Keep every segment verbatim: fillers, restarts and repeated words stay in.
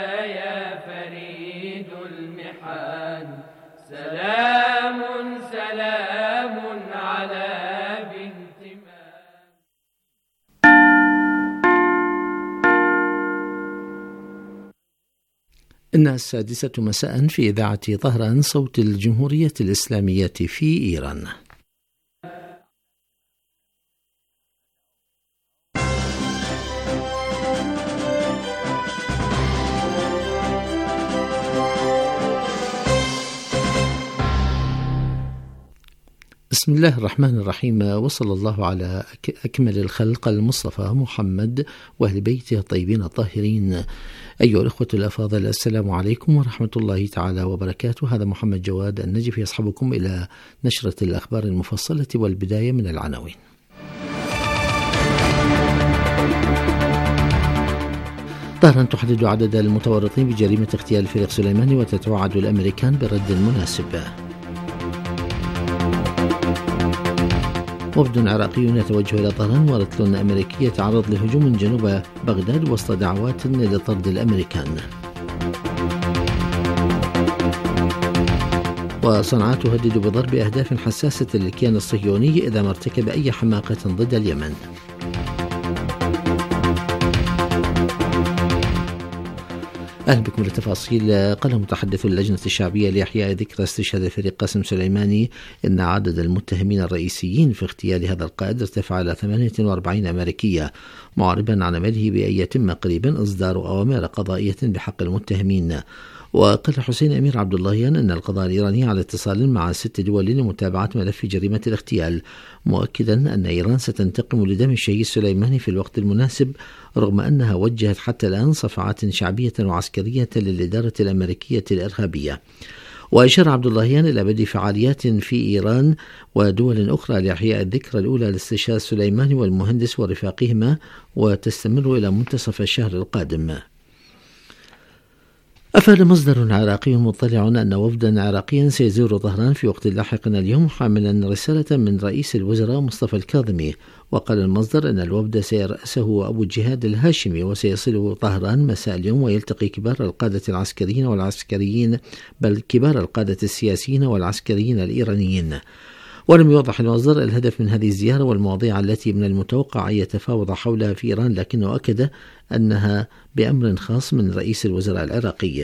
يا فريد المحال. سلام سلام على بنت مال. إنها السادسة مساء في إذاعة طهران صوت الجمهورية الإسلامية في إيران. بسم الله الرحمن الرحيم، وصلى الله على أكمل الخلق المصطفى محمد وأهل بيته الطيبين الطاهرين. أيها الأخوة الأفاضل، السلام عليكم ورحمة الله تعالى وبركاته. هذا محمد جواد النجف يصحبكم إلى نشرة الأخبار المفصلة، والبداية من العناوين. طهران تحدد عدد المتورطين بجريمة اغتيال فريق سليماني وتتوعد الأمريكان بالرد المناسب. وفد عراقي يتوجه إلى طهران ورتل أمريكي يتعرض لهجوم جنوب بغداد وسط دعوات لطرد الأمريكان. وصنعاء تهدد بضرب أهداف حساسة للكيان الصهيوني إذا ما ارتكب أي حماقة ضد اليمن. أهلا بكم للتفاصيل. قال متحدث اللجنة الشعبية لإحياء ذكرى استشهاد فريق قاسم سليماني إن عدد المتهمين الرئيسيين في اغتيال هذا القائد ارتفع إلى ثمانية وأربعين أمريكية، معربا عن أمله بأن يتم قريبا إصدار أوامر قضائية بحق المتهمين. وقال حسين أمير عبد اللهيان أن القضاء الإيراني على اتصال مع ست دول لمتابعة ملف جريمة الاغتيال، مؤكدا أن إيران ستنتقم لدم الشهيد سليماني في الوقت المناسب، رغم أنها وجهت حتى الآن صفعات شعبية وعسكرية للإدارة الأمريكية الإرهابية. وأشار عبد اللهيان إلى بدء فعاليات في إيران ودول أخرى لإحياء الذكرى الأولى لاستشهاد سليماني والمهندس ورفاقهما، وتستمر إلى منتصف الشهر القادم. أفاد مصدر عراقي مطلع أن وفدا عراقيا سيزور طهران في وقت لاحق اليوم حاملا رسالة من رئيس الوزراء مصطفى الكاظمي. وقال المصدر أن الوفد سيرأسه أبو الجهاد الهاشمي وسيصل طهران مساء اليوم ويلتقي كبار القادة العسكريين والعسكريين بل كبار القادة السياسيين والعسكريين الإيرانيين. ولم يوضح المصدر الهدف من هذه الزيارة والمواضيع التي من المتوقع أن يتفاوض حولها في إيران، لكنه أكد أنها بأمر خاص من رئيس الوزراء العراقي.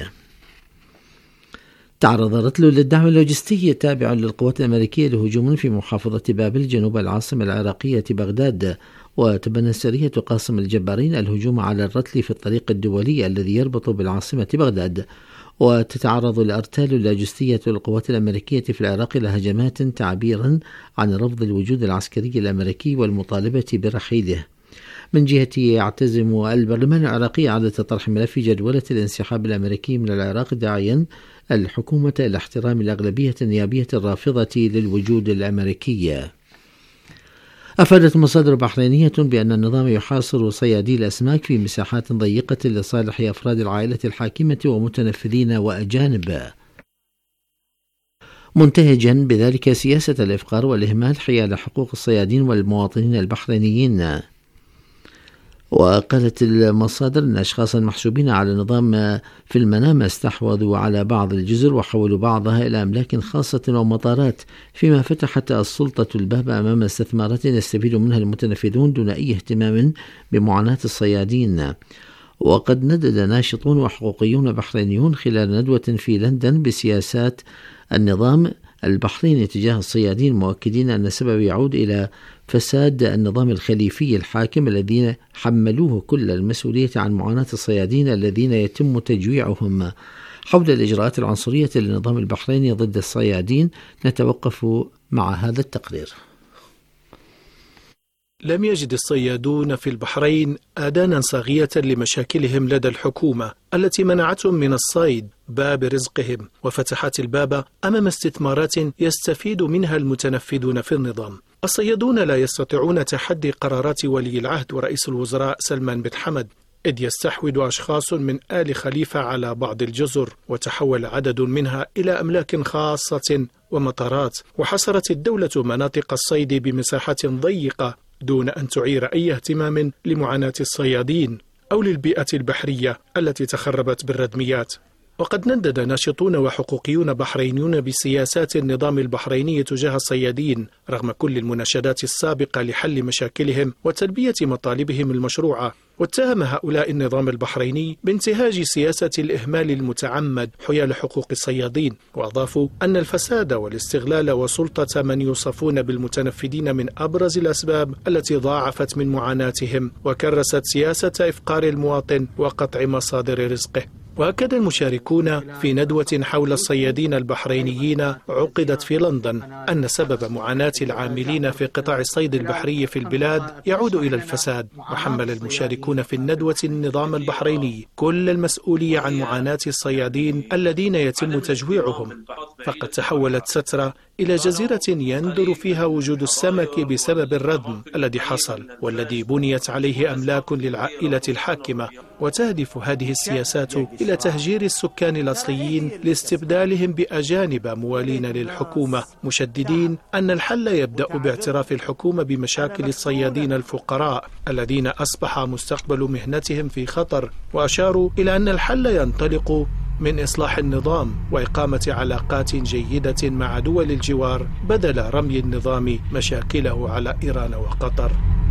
تعرض رتل للدعم اللوجستي التابع للقوات الأمريكية لهجوم في محافظة بابل جنوب العاصمة العراقية بغداد، وتبنت سرية قاسم الجبارين الهجوم على الرتل في الطريق الدولي الذي يربط بالعاصمة بغداد. وتتعرض الأرتال اللاجستية للقوات الأمريكية في العراق لهجمات تعبيرا عن رفض الوجود العسكري الأمريكي والمطالبة برحيله. من جهته يعتزم البرلمان العراقي إعادة طرح ملف جدولة الانسحاب الأمريكي من العراق، داعيا الحكومة إلى احترام الأغلبية النيابية الرافضة للوجود الأمريكي. أفادت مصادر بحرينية بأن النظام يحاصر صيادي الأسماك في مساحات ضيقة لصالح أفراد العائلة الحاكمة ومتنفذين وأجانب، منتهجا بذلك سياسة الإفقار والإهمال حيال حقوق الصيادين والمواطنين البحرينيين. وقالت المصادر أن أشخاصا محسوبين على النظام في المنام استحوذوا على بعض الجزر وحولوا بعضها إلى أملاك خاصة ومطارات، فيما فتحت السلطة الباب أمام استثمارات يستفيد منها المتنفذون دون أي اهتمام بمعاناة الصيادين. وقد ندد ناشطون وحقوقيون بحرينيون خلال ندوة في لندن بسياسات النظام البحريني تجاه الصيادين، مؤكدين أن السبب يعود إلى فساد النظام الخليفي الحاكم الذين حملوه كل المسؤولية عن معاناة الصيادين الذين يتم تجويعهم. حول الإجراءات العنصرية للنظام البحريني ضد الصيادين نتوقف مع هذا التقرير. لم يجد الصيادون في البحرين آذانا صاغية لمشاكلهم لدى الحكومة التي منعتهم من الصيد باب رزقهم، وفتحت الباب أمام استثمارات يستفيد منها المتنفذون في النظام. الصيادون لا يستطيعون تحدي قرارات ولي العهد ورئيس الوزراء سلمان بن حمد، إذ يستحوذ أشخاص من آل خليفة على بعض الجزر، وتحول عدد منها إلى أملاك خاصة ومطارات، وحصرت الدولة مناطق الصيد بمساحة ضيقة دون أن تعير أي اهتمام لمعاناة الصيادين أو للبيئة البحرية التي تخربت بالردميات. وقد ندد ناشطون وحقوقيون بحرينيون بسياسات النظام البحريني تجاه الصيادين رغم كل المناشدات السابقة لحل مشاكلهم وتلبية مطالبهم المشروعة، واتهم هؤلاء النظام البحريني بانتهاج سياسة الإهمال المتعمد حيال حقوق الصيادين، وأضافوا أن الفساد والاستغلال وسلطة من يوصفون بالمتنفذين من أبرز الأسباب التي ضاعفت من معاناتهم وكرست سياسة إفقار المواطن وقطع مصادر رزقه. وأكد المشاركون في ندوة حول الصيادين البحرينيين عقدت في لندن أن سبب معاناة العاملين في قطاع الصيد البحري في البلاد يعود إلى الفساد، وحمل المشاركون في الندوة النظام البحريني كل المسؤولية عن معاناة الصيادين الذين يتم تجويعهم، فقد تحولت سترة إلى جزيرة يندر فيها وجود السمك بسبب الردم الذي حصل والذي بنيت عليه أملاك للعائلة الحاكمة، وتهدف هذه السياسات إلى تهجير السكان الأصليين لاستبدالهم بأجانب موالين للحكومة، مشددين أن الحل يبدأ باعتراف الحكومة بمشاكل الصيادين الفقراء الذين أصبح مستقبل مهنتهم في خطر، وأشاروا إلى أن الحل ينطلق من إصلاح النظام وإقامة علاقات جيدة مع دول الجوار بدل رمي النظام مشاكله على إيران وقطر.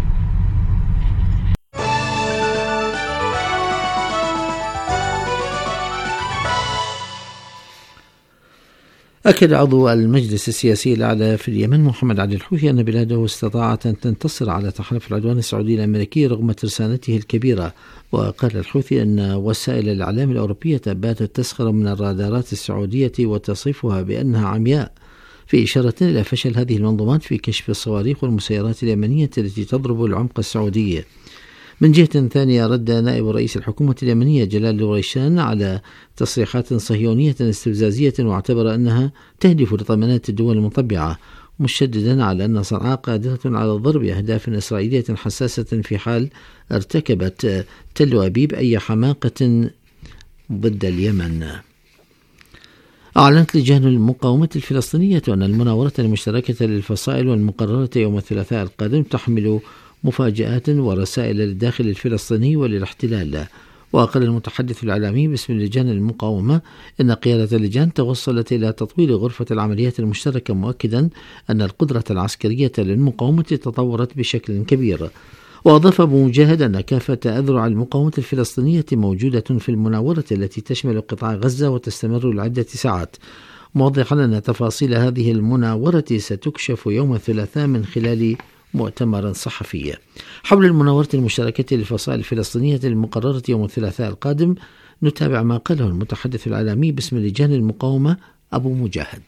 أكد عضو المجلس السياسي الأعلى في اليمن محمد علي الحوثي أن بلاده استطاعت أن تنتصر على تحالف العدوان السعودي الأمريكي رغم ترسانته الكبيرة. وقال الحوثي أن وسائل الإعلام الأوروبية باتت تسخر من الرادارات السعودية وتصفها بأنها عمياء، في إشارة إلى فشل هذه المنظومات في كشف الصواريخ والمسيرات اليمنية التي تضرب العمق السعودي. من جهة ثانية، رد نائب رئيس الحكومة اليمنية جلال الوريشان على تصريحات صهيونية استفزازية واعتبر أنها تهدف لطمأنة الدول المطبعة، مشددا على أن صنعاء قادرة على ضرب أهداف إسرائيلية حساسة في حال ارتكبت تل أبيب أي حماقة ضد اليمن. أعلنت لجان المقاومة الفلسطينية أن المناورة المشتركة للفصائل والمقررة يوم الثلاثاء القادم تحمل مفاجآت ورسائل للداخل الفلسطيني وللاحتلال. وقال المتحدث الإعلامي باسم لجان المقاومة إن قيادة اللجان توصلت إلى تطوير غرفة العمليات المشتركة، مؤكدا أن القدرة العسكرية للمقاومة تطورت بشكل كبير. وأضاف أبو مجاهد أن كافة أذرع المقاومة الفلسطينية موجودة في المناورة التي تشمل قطاع غزة وتستمر لعدة ساعات، موضحا أن تفاصيل هذه المناورة ستكشف يوم الثلاثاء من خلال مؤتمر صحفي. حول المناورة المشتركة للفصائل الفلسطينية المقررة يوم الثلاثاء القادم نتابع ما قاله المتحدث الإعلامي باسم لجان المقاومة أبو مجاهد.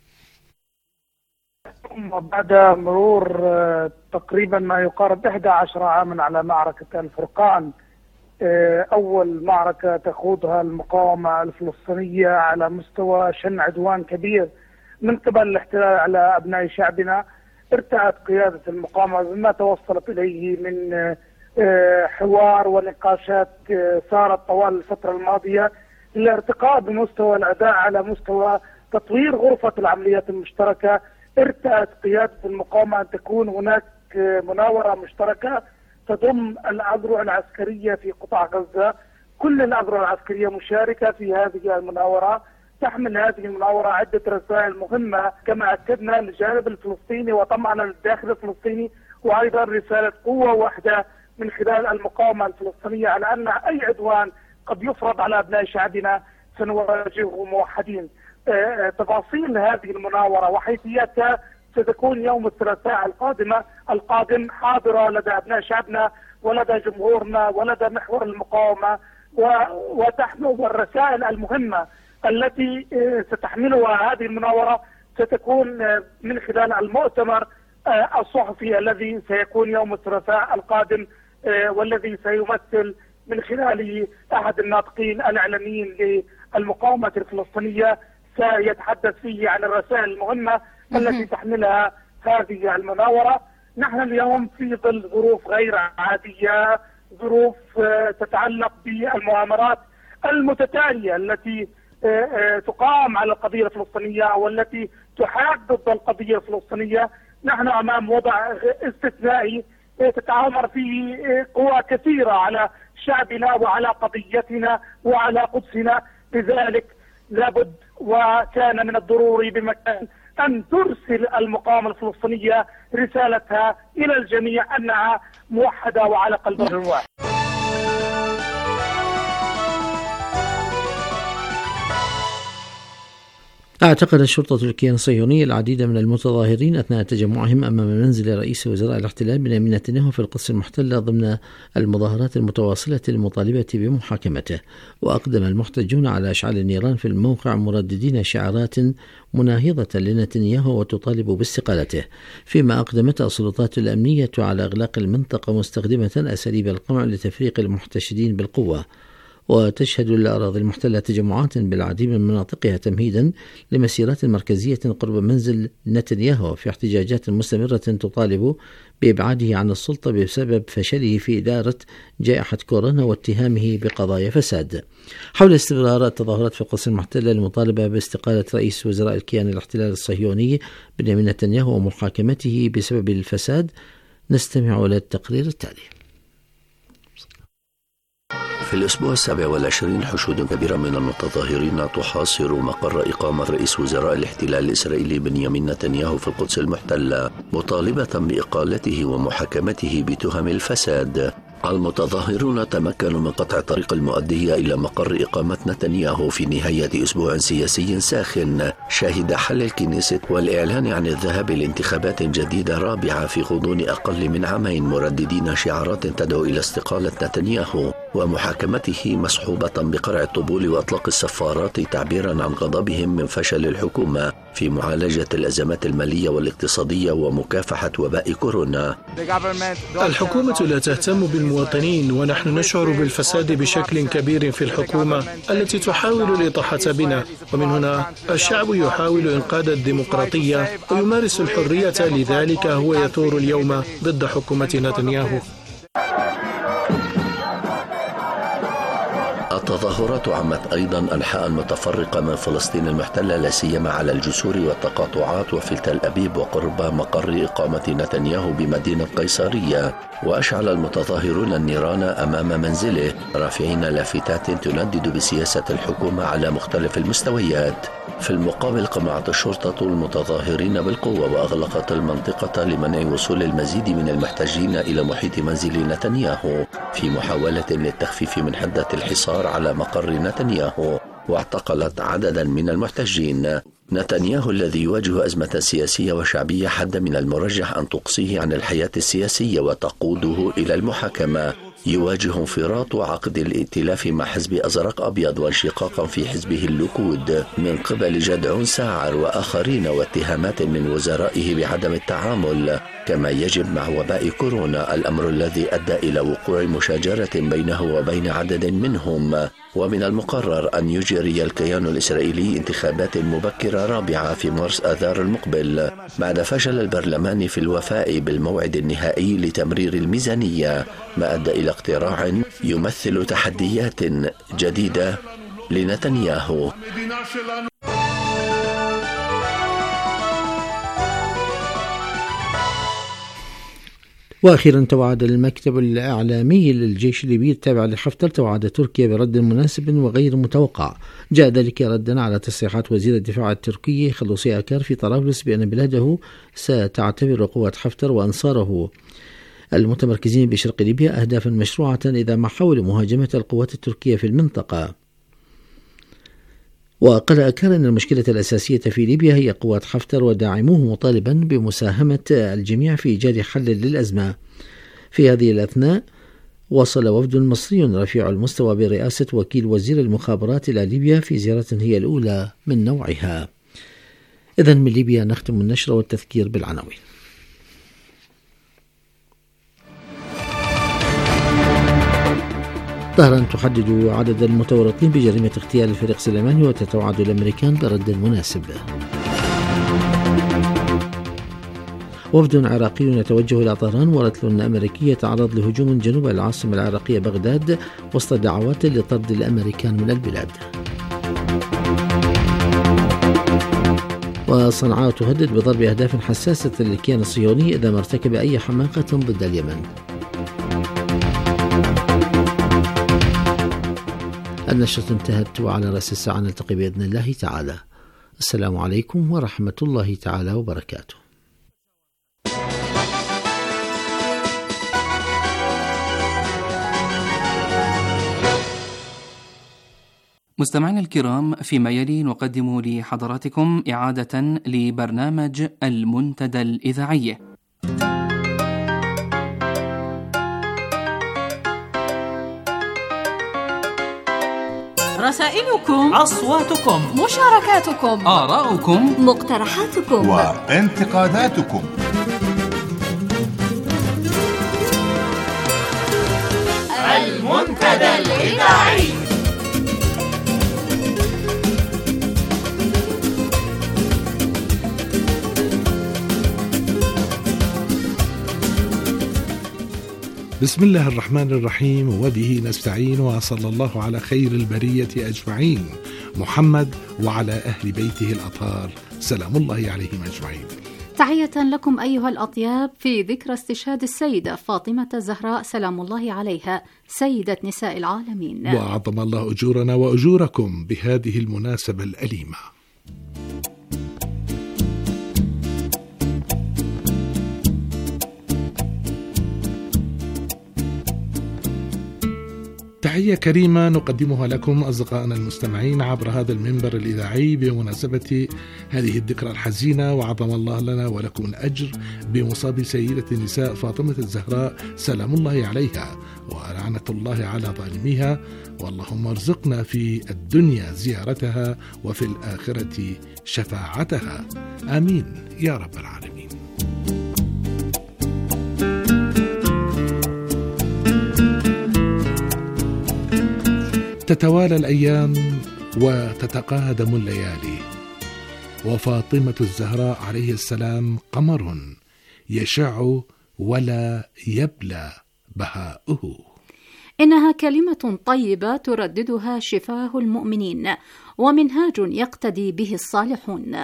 بعد مرور تقريبا ما يقارب إحدى عشرة عاما على معركة الفرقان، أول معركة تخوضها المقاومة الفلسطينية على مستوى شن عدوان كبير من قبل الاحتلال على أبناء شعبنا، ارتأت قيادة المقاومة بما توصلت إليه من حوار ونقاشات صارت طوال الفترة الماضية للارتقاء بمستوى الأداء على مستوى تطوير غرفة العمليات المشتركة. ارتأت قيادة المقاومة أن تكون هناك مناورة مشتركة تضم الأذرع العسكرية في قطاع غزة، كل الأذرع العسكرية مشاركة في هذه المناورة. تحمل هذه المناورة عدة رسائل مهمة كما أكدنا للجانب الفلسطيني وطبعا للداخل الفلسطيني، وأيضا رسالة قوة واحدة من خلال المقاومة الفلسطينية على أن أي عدوان قد يفرض على أبناء شعبنا سنواجهه موحدين. تفاصيل هذه المناورة وحيثياتها ستكون يوم الثلاثاء القادمة القادم حاضرة لدى أبناء شعبنا ولدى جمهورنا ولدى محور المقاومة، وتحمل الرسائل المهمة التي ستحملها هذه المناورة ستكون من خلال المؤتمر الصحفي الذي سيكون يوم الثلاثاء القادم، والذي سيمثل من خلال أحد الناطقين الإعلاميين للمقاومة الفلسطينية، سيتحدث فيه عن الرسائل المهمة التي تحملها هذه المناورة. نحن اليوم في ظل ظروف غير عادية، ظروف تتعلق بالمؤامرات المتتالية التي تقام على القضية الفلسطينية والتي تحاد ضد القضية الفلسطينية. نحن أمام وضع استثنائي تتعامر فيه قوى كثيرة على شعبنا وعلى قضيتنا وعلى قدسنا. لذلك لابد وكان من الضروري بمكان أن ترسل المقاومة الفلسطينية رسالتها إلى الجميع أنها موحدة وعلى قلب رجل واحد. اعتقد الشرطة الكيان الصهيوني العديد من المتظاهرين أثناء تجمعهم أمام منزل رئيس وزراء الاحتلال بنيامين نتنياهو في القدس المحتلة ضمن المظاهرات المتواصلة المطالبة بمحاكمته. وأقدم المحتجون على إشعال النيران في الموقع مرددين شعارات مناهضة لنتنياهو وتطالب باستقالته، فيما أقدمت السلطات الأمنية على إغلاق المنطقة مستخدمة أساليب القمع لتفريق المحتشدين بالقوة. وتشهد الأراضي المحتلة تجمعات بالعديد من مناطقها تمهيدا لمسيرات مركزية قرب منزل نتنياهو في احتجاجات مستمرة تطالب بإبعاده عن السلطة بسبب فشله في إدارة جائحة كورونا واتهامه بقضايا فساد. حول استمرار التظاهرات في القدس المحتلة المطالبة باستقالة رئيس وزراء الكيان الاحتلال الصهيوني بنيامين نتنياهو ومحاكمته بسبب الفساد، نستمع إلى التقرير التالي. في الأسبوع السابع والعشرين حشود كبيرة من المتظاهرين تحاصر مقر إقامة رئيس وزراء الاحتلال الإسرائيلي بنيامين نتنياهو في القدس المحتلة، مطالبة بإقالته ومحاكمته بتهم الفساد. المتظاهرون تمكنوا من قطع الطريق المؤدية إلى مقر إقامة نتنياهو في نهاية أسبوع سياسي ساخن شهد حل الكنيست والإعلان عن الذهاب لانتخابات جديدة رابعة في غضون أقل من عامين، مرددين شعارات تدعو إلى استقالة نتنياهو ومحاكمته مصحوبة بقرع الطبول وأطلاق السفارات تعبيرا عن غضبهم من فشل الحكومة في معالجة الأزمات المالية والاقتصادية ومكافحة وباء كورونا. الحكومة لا تهتم بالمواطنين، ونحن نشعر بالفساد بشكل كبير في الحكومة التي تحاول الإطاحة بنا، ومن هنا الشعب يحاول إنقاذ الديمقراطية ويمارس الحرية، لذلك هو يثور اليوم ضد حكومة نتنياهو. التظاهرات عمت أيضا أنحاء متفرقة من فلسطين المحتلة، لا سيما على الجسور والتقاطعات وفي تل أبيب وقرب مقر إقامة نتنياهو بمدينة قيصرية. وأشعل المتظاهرون النيران أمام منزله رافعين لافتات تندد بسياسة الحكومة على مختلف المستويات. في المقابل قمعت الشرطة المتظاهرين بالقوة وأغلقت المنطقة لمنع وصول المزيد من المحتجين إلى محيط منزل نتنياهو في محاولة للتخفيف من حدة الحصار على مقر نتنياهو، واعتقلت عددا من المحتجين. نتنياهو الذي يواجه أزمة سياسية وشعبية حد من المرجح أن تقصيه عن الحياة السياسية وتقوده إلى المحاكمة، يواجه انفراط عقد الائتلاف مع حزب أزرق أبيض وانشقاقا في حزبه الليكود من قبل جدعون ساعر وآخرين، واتهامات من وزرائه بعدم التعامل، كما يجب مع وباء كورونا، الأمر الذي أدى إلى وقوع مشاجرة بينه وبين عدد منهم. ومن المقرر أن يجري الكيان الإسرائيلي انتخابات مبكرة رابعة في مارس آذار المقبل بعد فشل البرلمان في الوفاء بالموعد النهائي لتمرير الميزانية، ما أدى إلى اقتراع يمثل تحديات جديدة لنتنياهو. وأخيرا توعد المكتب الإعلامي للجيش الليبي التابع لحفتر توعد تركيا برد مناسب وغير متوقع. جاء ذلك ردا على تصريحات وزير الدفاع التركي خلوصي أكار في طرابلس بأن بلاده ستعتبر قوة حفتر وأنصاره المتمركزين بشرق ليبيا أهدافا مشروعة إذا ما حاولوا مهاجمة القوات التركية في المنطقة. وقال أكار أن المشكلة الأساسية في ليبيا هي قوات حفتر وداعموه، مطالبا بمساهمة الجميع في إيجاد حل للأزمة. في هذه الأثناء وصل وفد مصري رفيع المستوى برئاسة وكيل وزير المخابرات إلى ليبيا في زيارة هي الأولى من نوعها. إذن من ليبيا نختم النشر والتذكير بالعناوين. طهران تحدد عدد المتورطين بجريمة اغتيال الفريق سليماني وتتوعد الأمريكان برد مناسب. وفد عراقي يتوجه إلى طهران ورتل أمريكي يتعرض لهجوم جنوب العاصمة العراقية بغداد وسط دعوات لطرد الأمريكان من البلاد. وصنعاء تهدد بضرب أهداف حساسة للكيان الصهيوني إذا ما ارتكب أي حماقة ضد اليمن. النشرة انتهت، وعلى رأس الساعة نلتقي بإذن الله تعالى. السلام عليكم ورحمة الله تعالى وبركاته. مستمعينا الكرام، فيما يلي نقدم لحضراتكم إعادة لبرنامج المنتدى الإذاعي. رسائلكم، أصواتكم، مشاركاتكم، آراؤكم، مقترحاتكم وانتقاداتكم. المنتدى الإذاعي. بسم الله الرحمن الرحيم، وبه نستعين، وصلى الله على خير البرية أجمعين، محمد وعلى أهل بيته الأطهار سلام الله عليهم أجمعين. تحية لكم أيها الأطياب في ذكرى استشهاد السيدة فاطمة الزهراء سلام الله عليها سيدة نساء العالمين، وعظم الله أجورنا وأجوركم بهذه المناسبة الأليمة. تحية كريمة نقدمها لكم أصدقائنا المستمعين عبر هذا المنبر الإذاعي بمناسبة هذه الذكرى الحزينة، وعظم الله لنا ولكم الأجر بمصاب سيدة النساء فاطمة الزهراء سلام الله عليها، ولعنة الله على ظالميها، واللهم ارزقنا في الدنيا زيارتها وفي الآخرة شفاعتها، آمين يا رب العالمين. تتوالى الأيام وتتقادم الليالي، وفاطمة الزهراء عليه السلام قمر يشع ولا يبلى بهاؤه. إنها كلمة طيبة ترددها شفاه المؤمنين، ومنهاج يقتدي به الصالحون.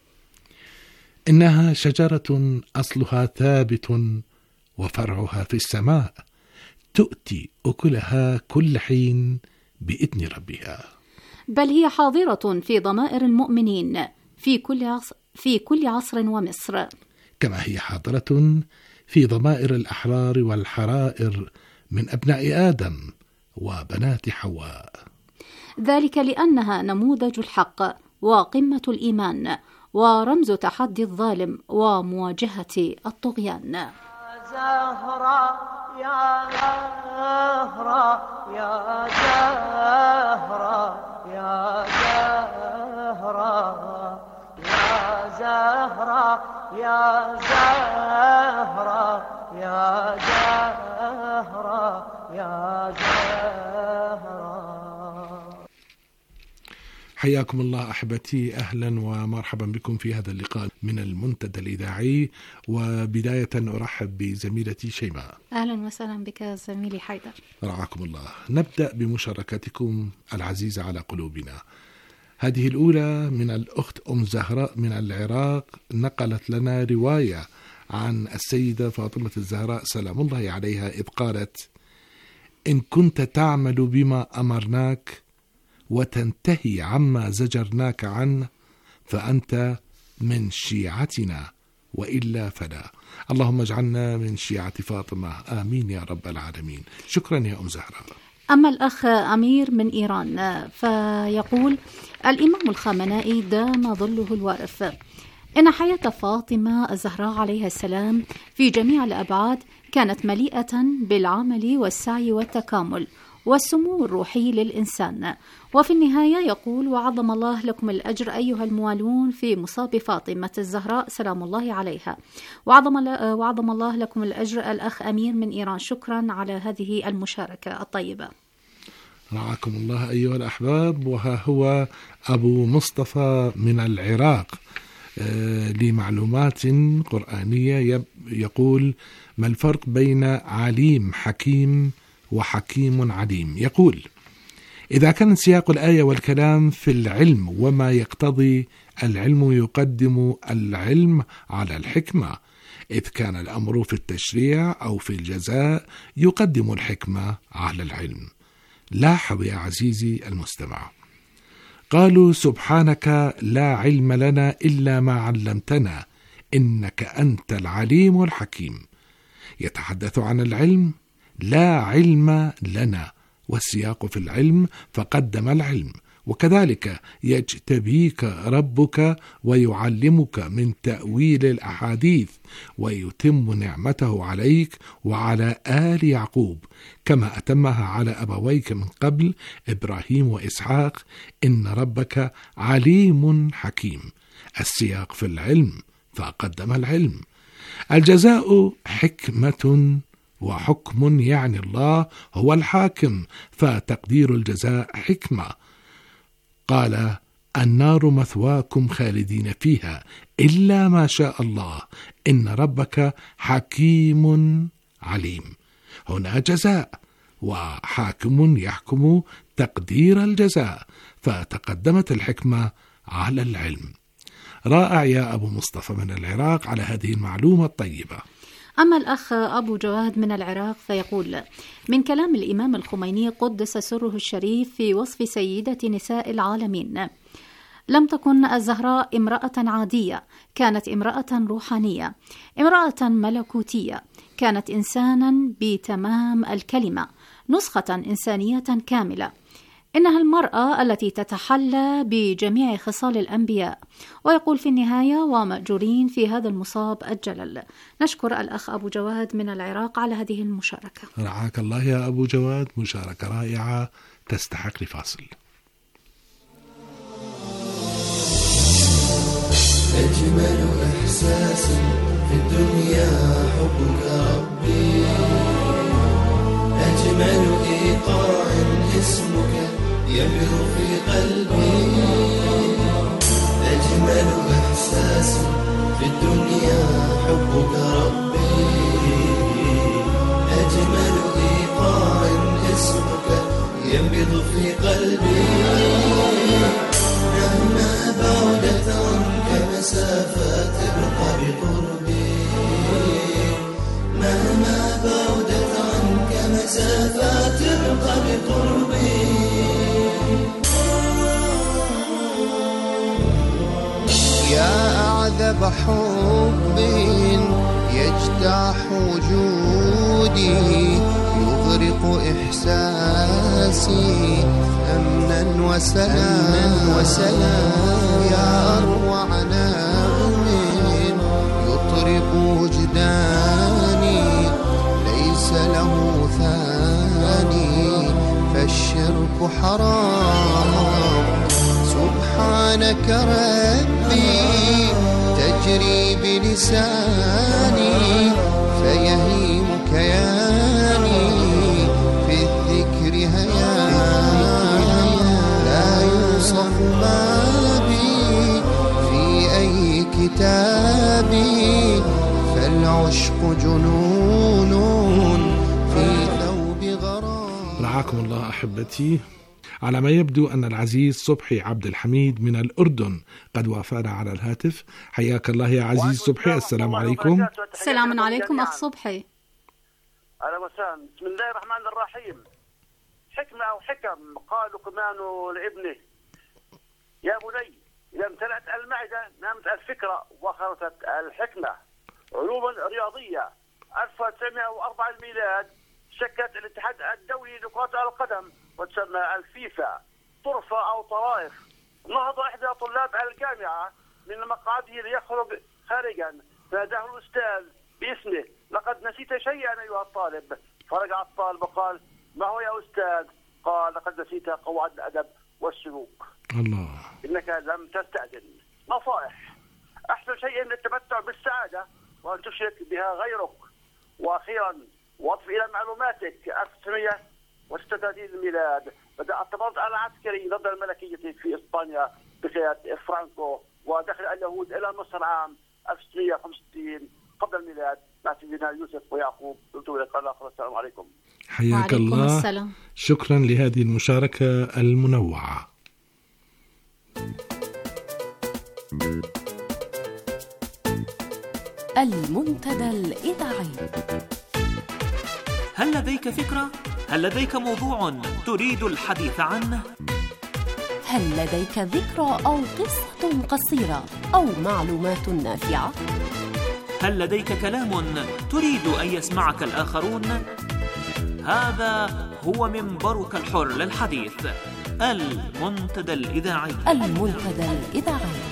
إنها شجرة أصلها ثابت وفرعها في السماء، تؤتي أكلها كل حين بإذن ربها، بل هي حاضرة في ضمائر المؤمنين في كل عصر, في كل عصر ومصر، كما هي حاضرة في ضمائر الأحرار والحرائر من أبناء آدم وبنات حواء، ذلك لأنها نموذج الحق وقمة الإيمان ورمز تحدي الظالم ومواجهة الطغيان. زهراء يا زهراء يا زهراء يا زهراء يا زهراء يا زهراء يا زهراء يا زهراء. حياكم الله أحبتي، أهلا ومرحبا بكم في هذا اللقاء من المنتدى الإذاعي. وبداية أرحب بزميلتي شيماء. أهلا وسهلا بك زميلي حيدر، رعاكم الله. نبدأ بمشاركتكم العزيزة على قلوبنا. هذه الأولى من الأخت أم زهراء من العراق، نقلت لنا رواية عن السيدة فاطمة الزهراء سلام الله عليها إذ قالت: إن كنت تعمل بما أمرناك وتنتهي عما زجرناك عنه فأنت من شيعتنا، وإلا فلا. اللهم اجعلنا من شيعة فاطمة، آمين يا رب العالمين. شكرا يا أم زهراء. أما الأخ أمير من إيران فيقول: الإمام الخامنائي دام ظله الوارث، إن حياة فاطمة الزهراء عليها السلام في جميع الأبعاد كانت مليئة بالعمل والسعي والتكامل والسمو الروحي للإنسان. وفي النهاية يقول: وعظم الله لكم الأجر أيها الموالون في مصاب فاطمة الزهراء سلام الله عليها، وعظم, وعظم الله لكم الأجر الأخ أمير من إيران. شكرا على هذه المشاركة الطيبة. رعاكم الله أيها الأحباب. وها هو أبو مصطفى من العراق آه لمعلومات قرآنية، يقول: ما الفرق بين عليم حكيم وحكيم عليم؟ يقول: إذا كان سياق الآية والكلام في العلم وما يقتضي العلم يقدم العلم على الحكمة، إذ كان الأمر في التشريع أو في الجزاء يقدم الحكمة على العلم. لاحظ يا عزيزي المستمع، قالوا سبحانك لا علم لنا إلا ما علمتنا إنك أنت العليم الحكيم. يتحدث عن العلم، لا علم لنا، والسياق في العلم فقدم العلم. وكذلك يجتبيك ربك ويعلمك من تأويل الأحاديث ويتم نعمته عليك وعلى آل يعقوب كما أتمها على أبويك من قبل إبراهيم وإسحاق، إن ربك عليم حكيم. السياق في العلم فقدم العلم. الجزاء حكمة وحكم، يعني الله هو الحاكم، فتقدير الجزاء حكمة. قال النار مثواكم خالدين فيها إلا ما شاء الله إن ربك حكيم عليم. هنا جزاء وحاكم يحكم تقدير الجزاء، فتقدمت الحكمة على العلم. رائع يا أبو مصطفى من العراق على هذه المعلومة الطيبة. أما الأخ أبو جواد من العراق فيقول: من كلام الإمام الخميني قدس سره الشريف في وصف سيدة نساء العالمين، لم تكن الزهراء امرأة عادية، كانت امرأة روحانية، امرأة ملكوتية، كانت إنسانا بتمام الكلمة، نسخة إنسانية كاملة. إنها المرأة التي تتحلى بجميع خصال الأنبياء. ويقول في النهاية: ومأجورين في هذا المصاب الجلل. نشكر الأخ أبو جواد من العراق على هذه المشاركة. رعاك الله يا أبو جواد، مشاركة رائعة تستحق لفاصل. أجمل إحساس في الدنيا حبك ربي، أجمل إيقاع اسمك يبر في قلبي، أجمل إحساس في الدنيا حبك ربي، أجمل إيقاع اسمك ينبض في قلبي. مهما بعدت عنك مسافات تبقى بقربي، مهما بعدت عنك مسافات تبقى بقربي. يا أعذب حب يجتاح وجودي، يغرق إحساسي أمنا وسلام وسلام. يا أروع نغم يطرب وجداني، ليس له ثاني، فالشرك حرام. سبحانك ربي تجري بلساني، فيهيم كياني في الذكر هياني. لا يوصف ما بي في أي كتاب، فالعشق جنون في ثوب غرام. رعاكم الله أحبتي. على ما يبدو أن العزيز صبحي عبد الحميد من الأردن قد وافانا على الهاتف. حياك الله يا عزيز صبحي، السلام عليكم. السلام عليكم أخ صبحي. أهلا وسهلا. بسم الله الرحمن الرحيم. حكمة أو حكم قالوا كمان لابنه: يا بني إذا امتلأت المعدة نامت الفكرة وخرست الحكمة. علوم رياضية. ألف وتسعمائة وأربعة الميلاد شكلت الاتحاد الدولي لكرة القدم وتسمى الفيفا. طرفة أو طرائف. نهض إحدى طلاب الجامعة من مقعده ليخرج خارجا، فناداه الأستاذ باسمه: لقد نسيت شيئا أيها الطالب. فرجع الطالب وقال: ما هو يا أستاذ؟ قال: لقد نسيت قواعد الأدب والسلوك. الله. إنك لم تستأذن. نصائح: أحسن شيء التمتع بالسعادة وأن تشرك بها غيرك. وأخيرا واضف إلى معلوماتك: ألف وتسعمائة وستة وثلاثين الميلاد بدأ التمرد العسكري ضد الملكية في إسبانيا بقيادة فرانكو، ودخل اليهود إلى مصر عام ألف وستمائة وخمسة وستين قبل الميلاد مع سيدنا يوسف ويعقوب. السلام عليكم. حياك الله. السلام. شكرا لهذه المشاركة المنوعة. المنتدى الإذاعي. هل لديك فكرة؟ هل لديك موضوع تريد الحديث عنه؟ هل لديك ذكرى أو قصة قصيرة أو معلومات نافعة؟ هل لديك كلام تريد أن يسمعك الآخرون؟ هذا هو منبرك الحر للحديث، المنتدى الإذاعي. المنتدى الإذاعي.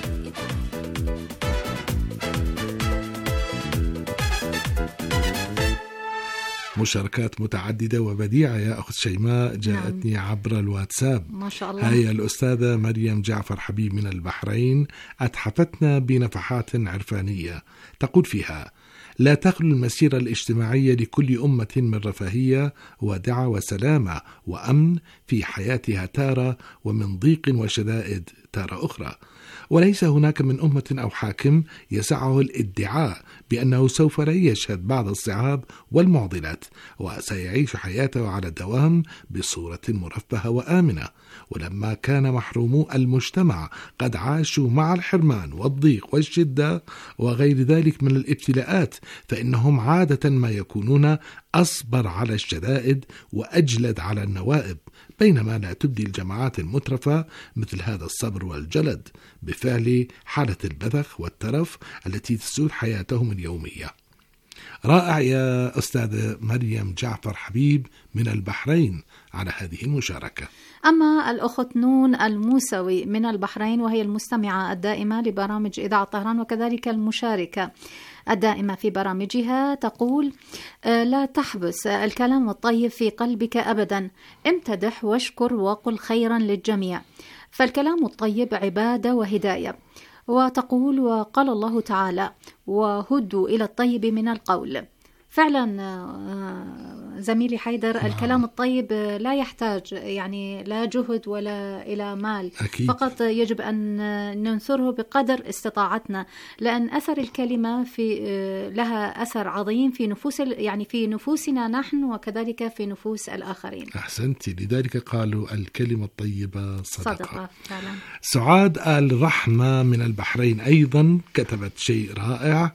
مشاركات متعددة وبديعة يا أخت شيماء جاءتني نعم. عبر الواتساب. ما شاء الله. هي الأستاذة مريم جعفر حبيب من البحرين أتحفتنا بنفحات عرفانية، تقول فيها: لا تخلو المسيرة الاجتماعية لكل أمة من رفاهية ودعوة وسلامة وأمن في حياتها تارة، ومن ضيق وشدائد تارة أخرى، وليس هناك من أمة أو حاكم يسعه الادعاء بأنه سوف لا يشهد بعض الصعاب والمعضلات، وسيعيش حياته على الدوام بصورة مرفهة وآمنة. ولما كان محرومو المجتمع قد عاشوا مع الحرمان والضيق والشدة وغير ذلك من الابتلاءات، فإنهم عادة ما يكونون أصبر على الشدائد وأجلد على النوائب، بينما لا تبدي الجماعات المترفة مثل هذا الصبر والجلد بفعل حالة البذخ والترف التي تسود حياتهم اليومية. رائع يا أستاذة مريم جعفر حبيب من البحرين على هذه المشاركة. أما الأخت نون الموسوي من البحرين، وهي المستمعة الدائمة لبرامج إذاعة طهران وكذلك المشاركة الدائمة في برامجها، تقول: لا تحبس الكلام الطيب في قلبك أبدا، امتدح واشكر وقل خيرا للجميع، فالكلام الطيب عبادة وهداية. وتقول: وقال الله تعالى: وهدوا إلى الطيب من القول. فعلا زميلي حيدر، نعم. الكلام الطيب لا يحتاج يعني لا جهد ولا إلى مال، أكيد. فقط يجب أن ننثره بقدر استطاعتنا، لأن أثر الكلمة في لها أثر عظيم في نفوس يعني في نفوسنا نحن وكذلك في نفوس الآخرين. أحسنتي، لذلك قالوا الكلمة الطيبة صدقة, صدقة فعلا. سعاد آل رحمة من البحرين أيضا كتبت شيء رائع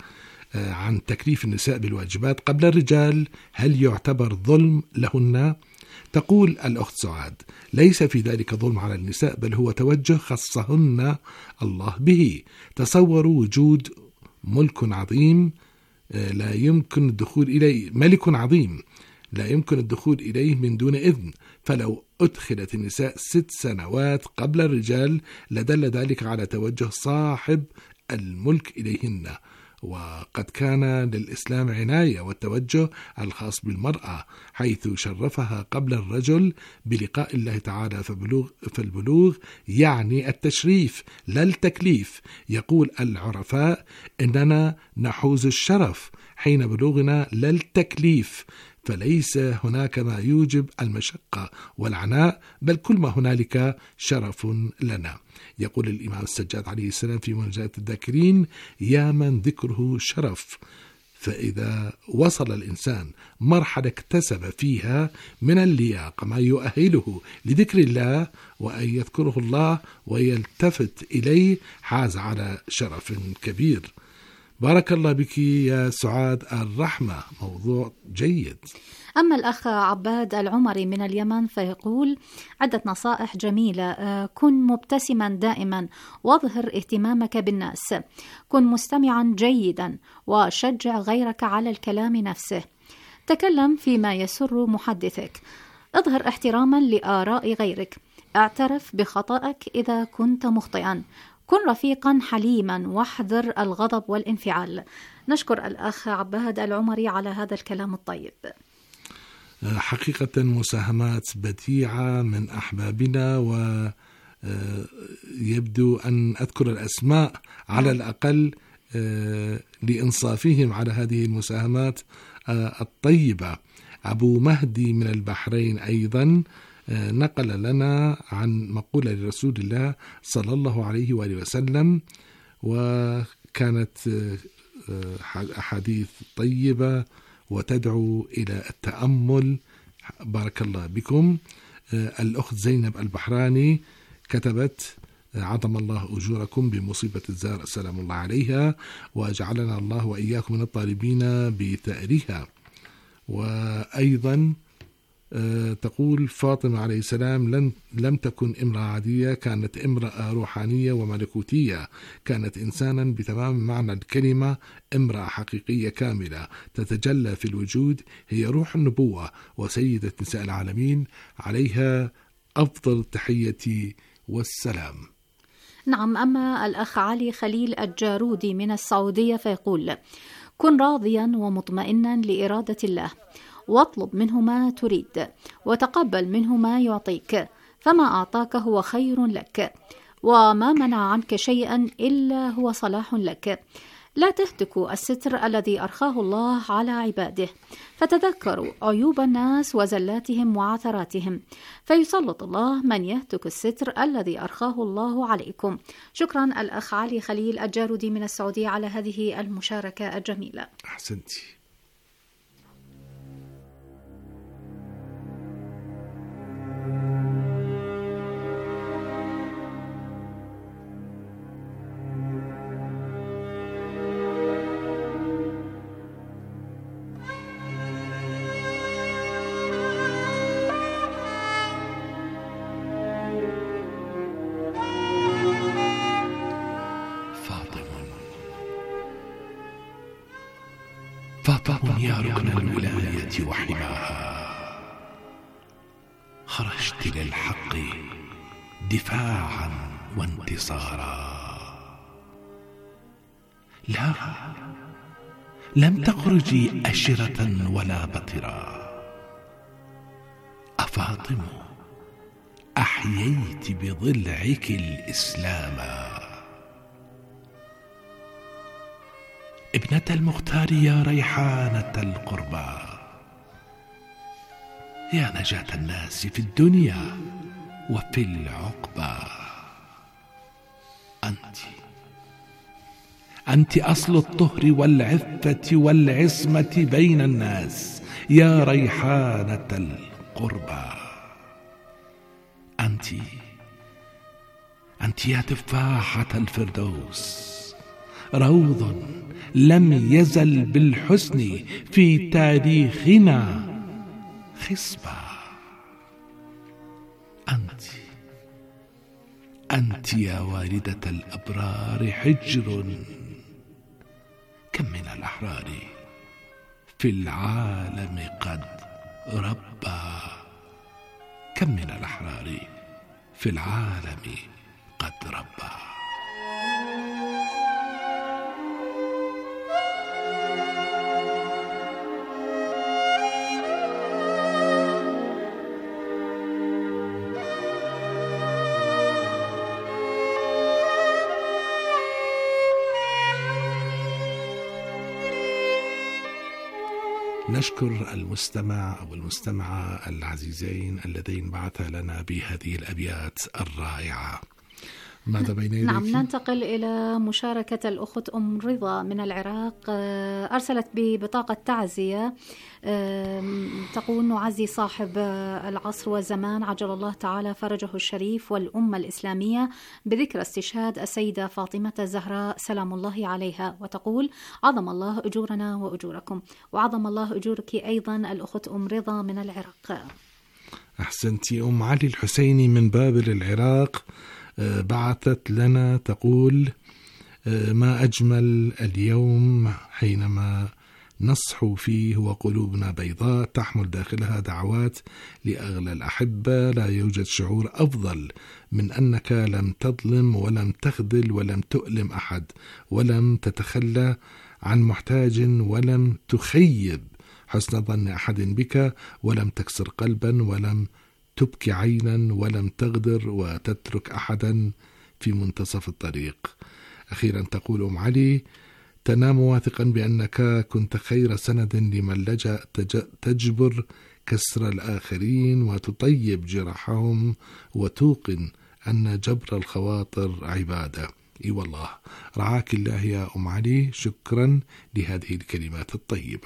عن تكليف النساء بالواجبات قبل الرجال، هل يعتبر ظلم لهن؟ تقول الأخت سعاد: ليس في ذلك ظلم على النساء، بل هو توجه خصهن الله به. تصوروا وجود ملك عظيم لا يمكن الدخول إليه، ملك عظيم لا يمكن الدخول إليه من دون إذن، فلو أدخلت النساء ست سنوات قبل الرجال لدل ذلك على توجه صاحب الملك إليهن. وقد كان للإسلام عناية والتوجه الخاص بالمرأة، حيث شرفها قبل الرجل بلقاء الله تعالى، فبلوغ فالبلوغ يعني التشريف لا التكليف. يقول العرفاء: إننا نحوز الشرف حين بلوغنا لا التكليف، فليس هناك ما يوجب المشقة والعناء، بل كل ما هنالك شرف لنا. يقول الإمام السجاد عليه السلام في مناجاة الذاكرين: يا من ذكره شرف. فإذا وصل الإنسان مرحلة اكتسب فيها من اللياقة ما يؤهله لذكر الله وأن يذكره الله ويلتفت إليه، حاز على شرف كبير. بارك الله بك يا سعاد الرحمة، موضوع جيد. أما الأخ عباد العمري من اليمن فيقول: عدة نصائح جميلة، كن مبتسما دائما واظهر اهتمامك بالناس، كن مستمعا جيدا وشجع غيرك على الكلام نفسه، تكلم فيما يسر محدثك، اظهر احتراما لآراء غيرك، اعترف بخطأك إذا كنت مخطئا، كن رفيقا حليما واحذر الغضب والانفعال. نشكر الأخ عباد العمري على هذا الكلام الطيب. حقيقة مساهمات بديعة من أحبابنا، ويبدو أن أذكر الأسماء على الأقل لإنصافهم على هذه المساهمات الطيبة. أبو مهدي من البحرين أيضا نقل لنا عن مقولة لرسول الله صلى الله عليه وآله وسلم، وكانت أحاديث طيبة وتدعو إلى التأمل. بارك الله بكم. الأخت زينب البحراني كتبت: عظم الله أجوركم بمصيبة الزار، سلام الله عليها، وجعلنا الله وإياكم من الطالبين بثأرها. وأيضا تقول فاطمة عليه السلام لم, لم تكن امرأة عادية، كانت امرأة روحانية وملكوتية، كانت إنسانا بتمام معنى الكلمة، امرأة حقيقية كاملة تتجلى في الوجود، هي روح النبوة وسيدة نساء العالمين، عليها أفضل التحية والسلام. نعم. أما الأخ علي خليل الجارودي من السعودية فيقول: كن راضيا ومطمئنا لإرادة الله، واطلب منه ما تريد، وتقبل منه ما يعطيك، فما أعطاك هو خير لك، وما منع عنك شيئا إلا هو صلاح لك. لا تهتكوا الستر الذي أرخاه الله على عباده، فتذكروا عيوب الناس وزلاتهم وعثراتهم، فيسلط الله من يهتك الستر الذي أرخاه الله عليكم. شكرا الأخ علي خليل الجارودي من السعودية على هذه المشاركة الجميلة. أحسنتي. فاطمة يا ركن الولاية وحماها، خرجت للحق دفاعا وانتصارا. لا، لم تخرجي أشرة ولا بطرا، أفاطم أحييت بضلعك الإسلام. ابنة المختار يا ريحانة القربى، يا نجاة الناس في الدنيا وفي العقبى. أنت أنت أصل الطهر والعفة والعصمة بين الناس، يا ريحانة القربى. أنت أنت يا تفاحة الفردوس، روض لم يزل بالحسن في تاريخنا خصبا. أنت أنت يا والدة الأبرار حجر، كم من الأحرار في العالم قد ربى، كم من الأحرار في العالم قد ربى. نشكر المستمع أو المستمعة العزيزين اللذين بعثا لنا بهذه الأبيات الرائعة. ماذا بين يديك؟ نعم، ننتقل إلى مشاركة الأخت أم رضا من العراق. أرسلت ببطاقة تعزية تقول: نعزي صاحب العصر والزمان عجل الله تعالى فرجه الشريف والأمة الإسلامية بذكرى استشهاد السيدة فاطمة الزهراء سلام الله عليها. وتقول: عظم الله أجورنا وأجوركم، وعظم الله أجورك أيضا الأخت أم رضا من العراق. أحسنتي. أم علي الحسيني من بابل العراق بعثت لنا تقول: ما أجمل اليوم حينما نصحو فيه وقلوبنا بيضاء تحمل داخلها دعوات لأغلى الأحبة. لا يوجد شعور أفضل من أنك لم تظلم ولم تخذل ولم تؤلم أحد، ولم تتخلى عن محتاج، ولم تخيب حسن ظن أحد بك، ولم تكسر قلبا، ولم تبكي عينا، ولم تغدر وتترك أحدا في منتصف الطريق. أخيرا تقول أم علي: تنام واثقا بأنك كنت خير سند لمن لجأ، تجبر كسر الآخرين وتطيب جرحهم، وتوقن أن جبر الخواطر عبادة. إي والله، رعاك الله يا أم علي. شكرا لهذه الكلمات الطيبة.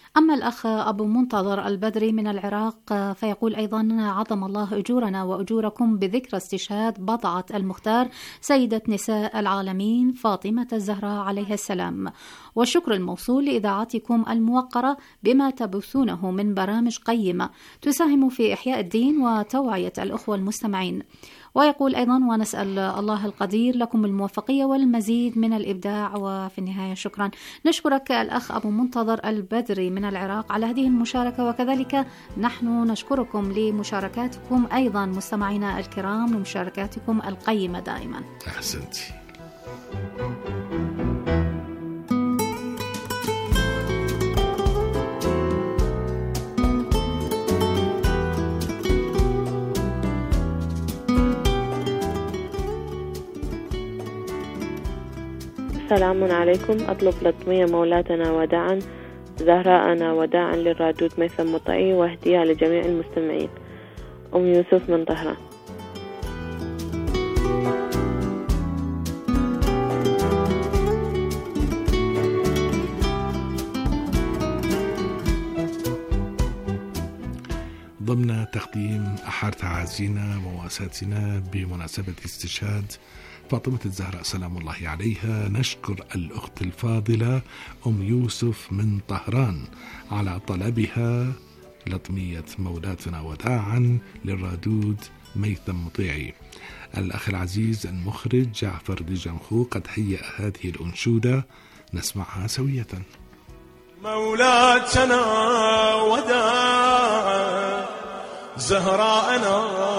أما الأخ أبو منتظر البدري من العراق فيقول أيضا: عظم الله أجورنا وأجوركم بذكرى استشهاد بضعة المختار سيدة نساء العالمين فاطمة الزهراء عليها السلام، والشكر الموصول لإذاعتكم الموقرة بما تبثونه من برامج قيمة تساهم في إحياء الدين وتوعية الأخوة المستمعين. ويقول أيضا: ونسأل الله القدير لكم الموفقية والمزيد من الإبداع. وفي النهاية شكرا. نشكرك الأخ أبو منتظر البدري من العراق على هذه المشاركة، وكذلك نحن نشكركم لمشاركاتكم أيضا مستمعينا الكرام، لمشاركاتكم القيمة دائما. أحسنتي. سلام عليكم. أطلب لطمية مولاتنا وداعا، زهراءنا وداعا للرادود ميثم مطعي، وهدية لجميع المستمعين. أم يوسف من طهران. ضمن تقديم أحر تعازينا ومواساتنا بمناسبة استشهاد فاطمة الزهراء سلام الله عليها، نشكر الأخت الفاضلة أم يوسف من طهران على طلبها لطمية مولاتنا وداعا للرادود ميثم مطيعي. الأخ العزيز المخرج جعفر دجنخو قد هيأ هذه الأنشودة، نسمعها سوية. مولاتنا وداعا، زهراءنا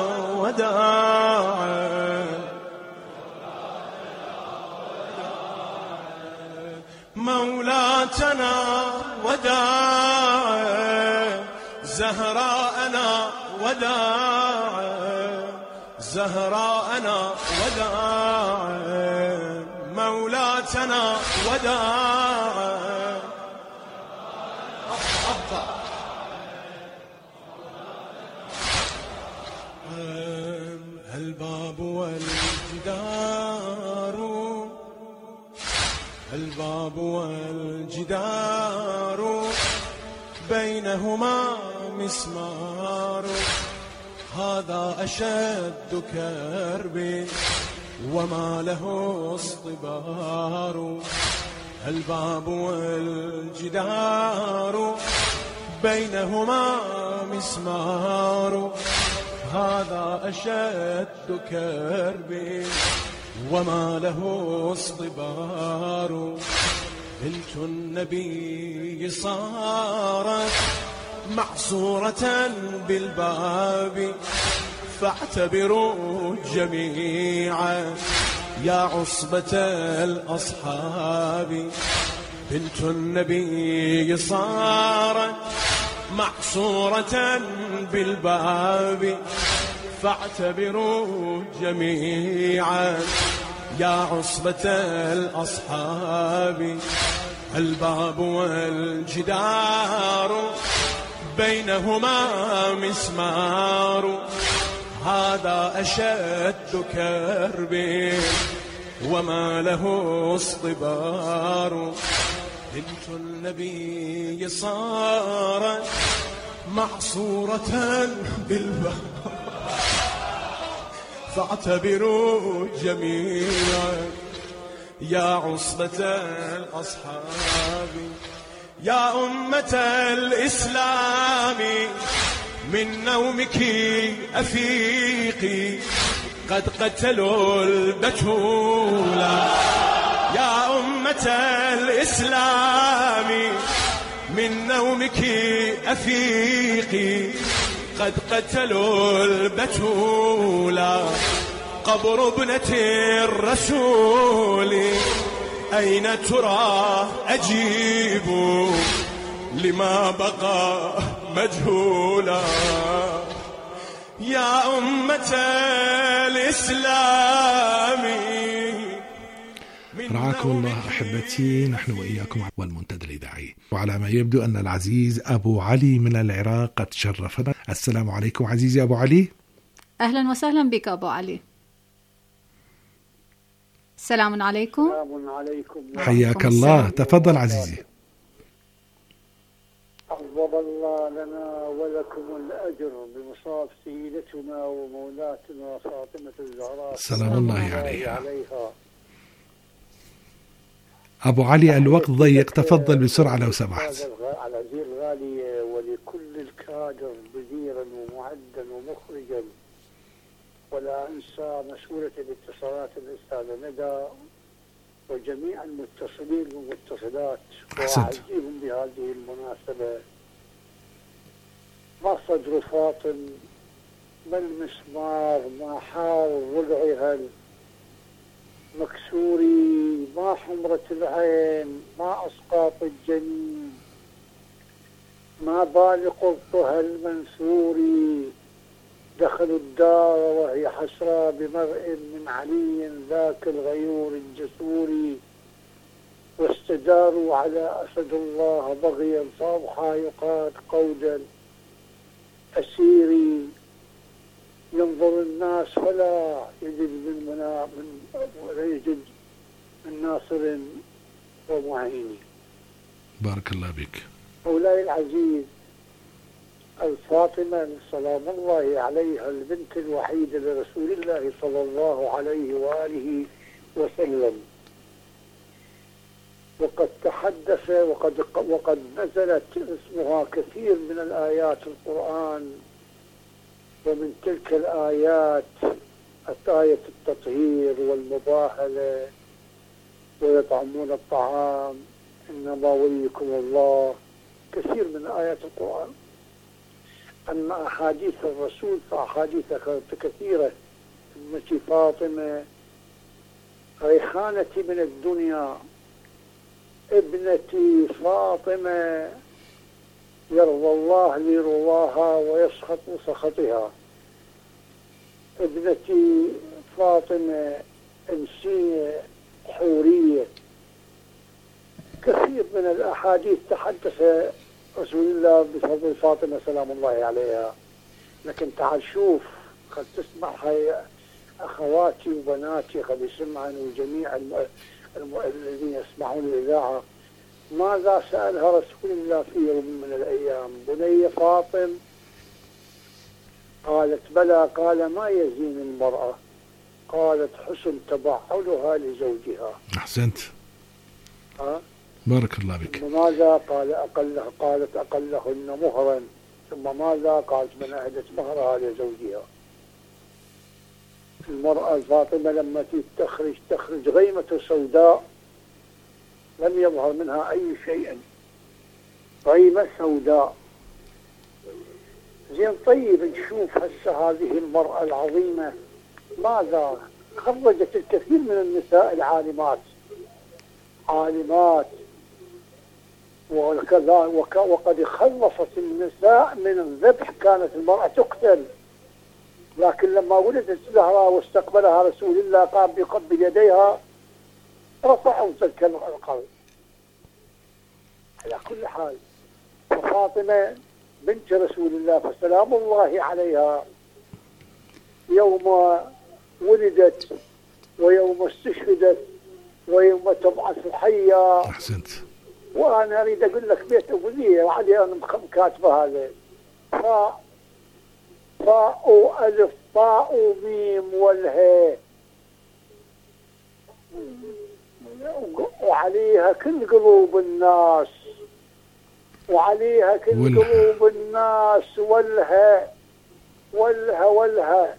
وداعا، مولاتنا وداعا، زهراءنا وداعا، زهراءنا وداعا، مولاتنا وداعا. الباب والجدار، الباب والجدار بينهما مسمار، هذا أشد كرب وما له اصطبار. الباب والجدار بينهما مسمار، هذا أشد كرب وما له اصطبار. بنت النبي صارت معصورة بالباب، فاعتبروا جميعا يا عصبة الأصحاب. بنت النبي صارت معصورة بالباب، فاعتبروا جميعا يا عصبة الأصحاب. الباب والجدار بينهما مسمار، هذا أشد كرب وما له اصطبار. بنت النبي صارت معصورة بالباب، فاعتبروا جميعا يا عصبة الأصحاب. يا أمة الإسلام من نومك أفيقي، قد قتلوا البتولى. يا أمة الإسلام من نومك أفيقي، قد قتلوا البتولى. قبر ابنة الرسول أين ترى أجيب، لما بقى مجهولا. يا أمة الإسلام. رعاكم الله أحبتي، نحن وإياكم والمنتدى الإذاعي. وعلى ما يبدو أن العزيز أبو علي من العراق قد شرفنا. السلام عليكم عزيزي أبو علي. أهلا وسهلا بك أبو علي. السلام عليكم. السلام عليكم. حياك الله، تفضل عزيزي. كتب الله لنا ولكم الأجر بمصاب سيدتنا ومولاتنا فاطمة الزهراء سلام الله عليها. عليها. أبو علي الوقت ضيق، تفضل بسرعة لو سمحت. على العزيز الغالي ولكل الكادر بديرا ومعدا ومخرجا، ولا أنسى مسؤولة الاتصالات الأستاذة ندى وجميع المتصلين والمتصلات، وأعزيهم بهذه المناسبة. ما صدر فاطم ما المسمار ما حار ضلعها مكسوري، ما حمرة العين ما أسقاط الجنين، ما بال قرطها المنثوري. دخلوا الدار وهي حسرى بمرء من علي ذاك الغيور الجسوري، واستداروا على أسد الله بغيا فأضحى يقاد قودا أسيري. ينظر الناس فلا يجد من منا من ولا يجد من ناصر ومعين. بارك الله بك. مولاي العزيز، الفاطمة سلام الله عليها البنت الوحيدة لرسول الله صلى الله عليه وآله وسلم، وقد تحدث وقد وقد نزلت اسمها كثير من الآيات القرآن، ومن تلك الآيات آية التطهير والمباهلة ويطعمون الطعام إنما وليكم الله، كثير من آيات القرآن. أما أحاديث الرسول فأحاديث كثيرة. ابنتي فاطمة ريحانتي من الدنيا، ابنتي فاطمة يرضى الله لرضاها ويسخط سخطها، ابنتي فاطمة إنسية حورية. كثير من الأحاديث تحدث رسول الله بفضل فاطمة سلام الله عليها. لكن تعال شوف، قد تسمع هاي أخواتي وبناتي قد يسمعن وجميع الم... الم... الذين يسمعون الإذاعة، ماذا سألها رسول الله في يوم من الأيام؟ بني فاطم، قالت بلى. قال ما يزين المرأة؟ قالت حسن تبعلها لزوجها. أحسنت. ها؟ بارك الله بك. ماذا؟ قال أقله قالت أقلهن مهرا. ثم ماذا؟ قالت من أهدت مهرها لزوجها. المرأة الفاطمة لما تخرج تخرج غيمة سوداء لم يظهر منها أي شيء، غيمة سوداء. زين طيب نشوف هسه هذه المرأة العظيمة ماذا خرجت الكثير من النساء العالمات، عالمات وكذا وك وقد خلصت النساء من الذبح. كانت المرأة تقتل، لكن لما ولدت الزهراء واستقبلها رسول الله قام بقبض يديها رفعوا تلك القلب. على كل حال، فاطمة بنت رسول الله فسلام الله عليها يوم ولدت ويوم استشهدت ويوم تبعث حيا. أحسنت. وأنا أريد أقول لك بيت أبوذية وعلي أنا كاتبة هذا فاء فاء ألف طاء ميم والهاء، وعليها كل قلوب الناس، وعليها كل والها. قلوب الناس والها والها والها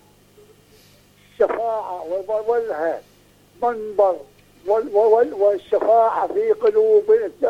الشفاعة والها منبر والشفاعة في قلوب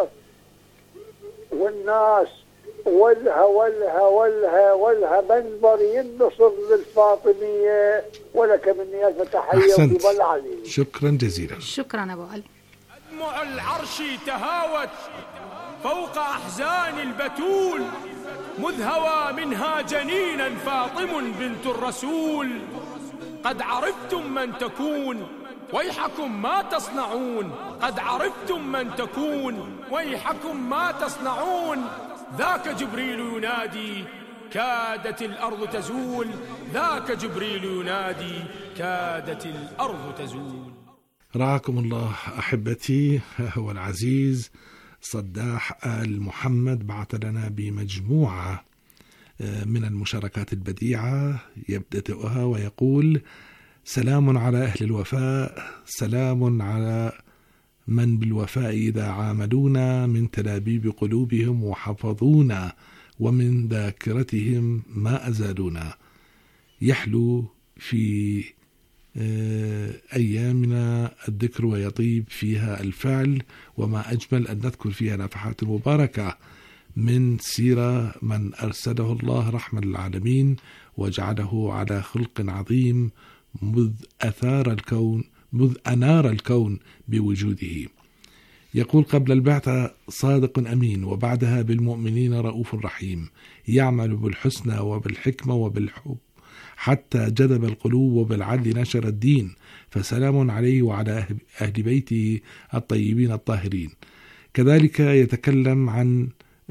والناس والها والها والها والها منبر ينصر للفاطمية. ولك مني ألف تحية وطيب علي. شكرا جزيلا. شكرا أبو علي. دموع العرش تهاوت فوق أحزان البتول، مذ هوى منها جنينا فاطم بنت الرسول. قد عرفتم من تكون ويحكم ما تصنعون، قد عرفتم من تكون ويحكم ما تصنعون. ذاك جبريل ينادي كادت الأرض تزول، ذاك جبريل ينادي كادت الأرض تزول. رعاكم الله أحبتي والعزيز. صداح آل محمد بعث لنا بمجموعة من المشاركات البديعة يبدأها ويقول: سلام على أهل الوفاء، سلام على من بالوفاء إذا عاملونا، من تلابيب قلوبهم وحفظونا، ومن ذاكرتهم ما أزالونا. يحلو في أيامنا الذكر ويطيب فيها الفعل، وما أجمل أن نذكر فيها نفحات مباركة من سيرة من أرسله الله رحمة للعالمين وجعله على خلق عظيم مذ أثار الكون مذ أنار الكون بوجوده. يقول: قبل البعثة صادق أمين، وبعدها بالمؤمنين رؤوف رحيم، يعمل بالحسنى وبالحكمة وبالحب حتى جذب القلوب، وبالعدل نشر الدين، فسلام عليه وعلى أهل بيته الطيبين الطاهرين. كذلك يتكلم عن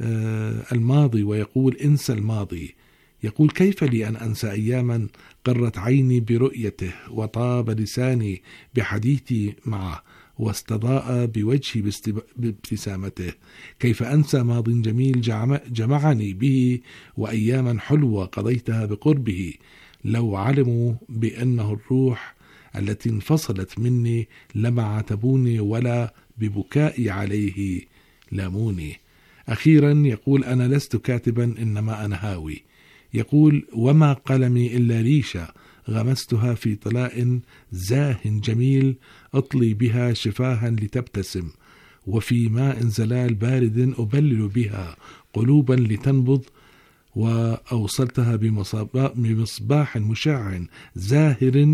الماضي ويقول: انسى الماضي. يقول: كيف لي أن أنسى أياما قرت عيني برؤيته، وطاب لساني بحديثي معه، واستضاء بوجهي بابتسامته. كيف أنسى ماض جميل جمعني به، وأياما حلوة قضيتها بقربه. لو علموا بأنه الروح التي انفصلت مني لما عاتبوني، ولا ببكائي عليه لاموني. أخيرا يقول: أنا لست كاتبا إنما أنا هاوي. يقول: وما قلمي إلا ريشة غمستها في طلاء زاه جميل، أطلي بها شفاها لتبتسم، وفي ماء زلال بارد أبلل بها قلوبا لتنبض، وأوصلتها بمصباح مشع زاهر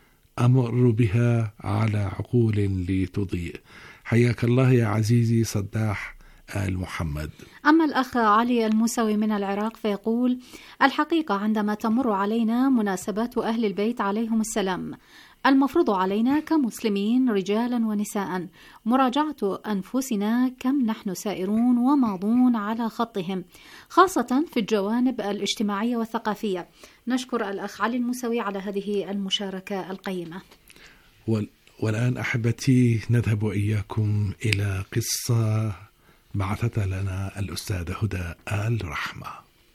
أمر بها على عقول لتضيء. حياك الله يا عزيزي صداح آل محمد. أما الأخ علي الموسوي من العراق فيقول: الحقيقة عندما تمر علينا مناسبات أهل البيت عليهم السلام، المفروض علينا كمسلمين رجالا ونساء مراجعة أنفسنا كم نحن سائرون وماضون على خطهم، خاصة في الجوانب الاجتماعية والثقافية. نشكر الأخ علي الموسوي على هذه المشاركة القيمة. والآن أحبتي نذهب إياكم إلى قصة بعثتها لنا الأستاذة هدى آل رحمة.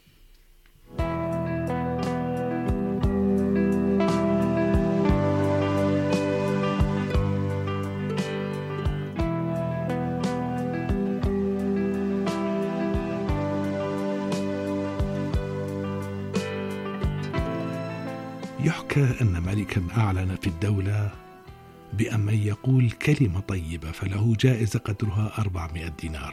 يحكى أن ملكا أعلن في الدولة بأن من يقول كلمة طيبة فله جائزة قدرها أربعمائة دينار.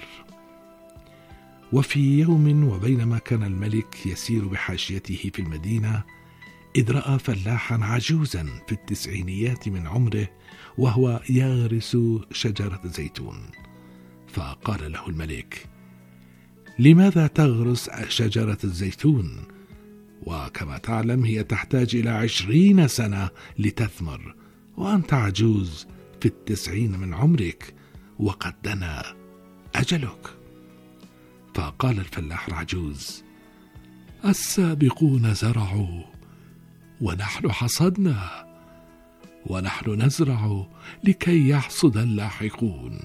وفي يوم وبينما كان الملك يسير بحاشيته في المدينة، إذ رأى فلاحا عجوزا في التسعينيات من عمره وهو يغرس شجرة زيتون، فقال له الملك: لماذا تغرس شجرة الزيتون؟ وكما تعلم هي تحتاج إلى عشرين سنة لتثمر، وأنت عجوز في التسعين من عمرك وقد دنا أجلك. فقال الفلاح العجوز: السابقون زرعوا ونحن حصدنا، ونحن نزرع لكي يحصد اللاحقون.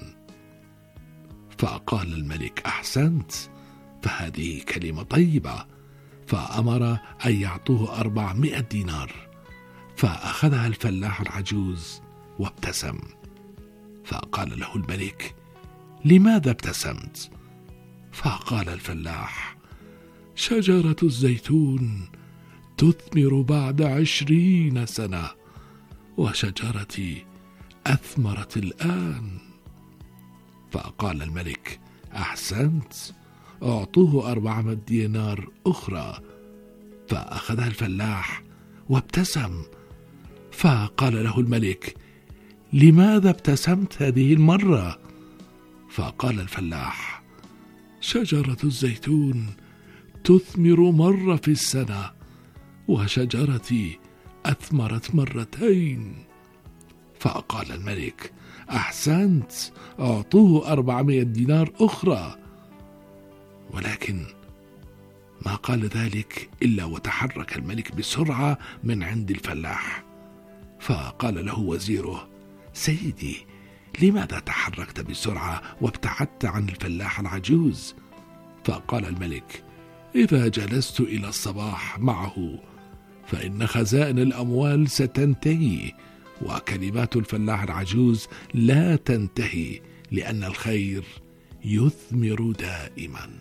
فقال الملك: أحسنت، فهذه كلمة طيبة. فأمر أن يعطوه أربعمائة دينار، فأخذها الفلاح العجوز وابتسم. فقال له الملك: لماذا ابتسمت؟ فقال الفلاح: شجرة الزيتون تثمر بعد عشرين سنة، وشجرتي أثمرت الآن. فقال الملك: أحسنت، أعطوه أربعمائة دينار أخرى. فأخذها الفلاح وابتسم. فقال له الملك: لماذا ابتسمت هذه المرة؟ فقال الفلاح: شجرة الزيتون تثمر مرة في السنة، وشجرتي أثمرت مرتين. فقال الملك: أحسنت، أعطوه أربعمائة دينار أخرى. ولكن ما قال ذلك إلا وتحرك الملك بسرعة من عند الفلاح، فقال له وزيره: سيدي، لماذا تحركت بسرعة وابتعدت عن الفلاح العجوز؟ فقال الملك: إذا جلست إلى الصباح معه فإن خزائن الأموال ستنتهي، وكلمات الفلاح العجوز لا تنتهي، لأن الخير يثمر دائما.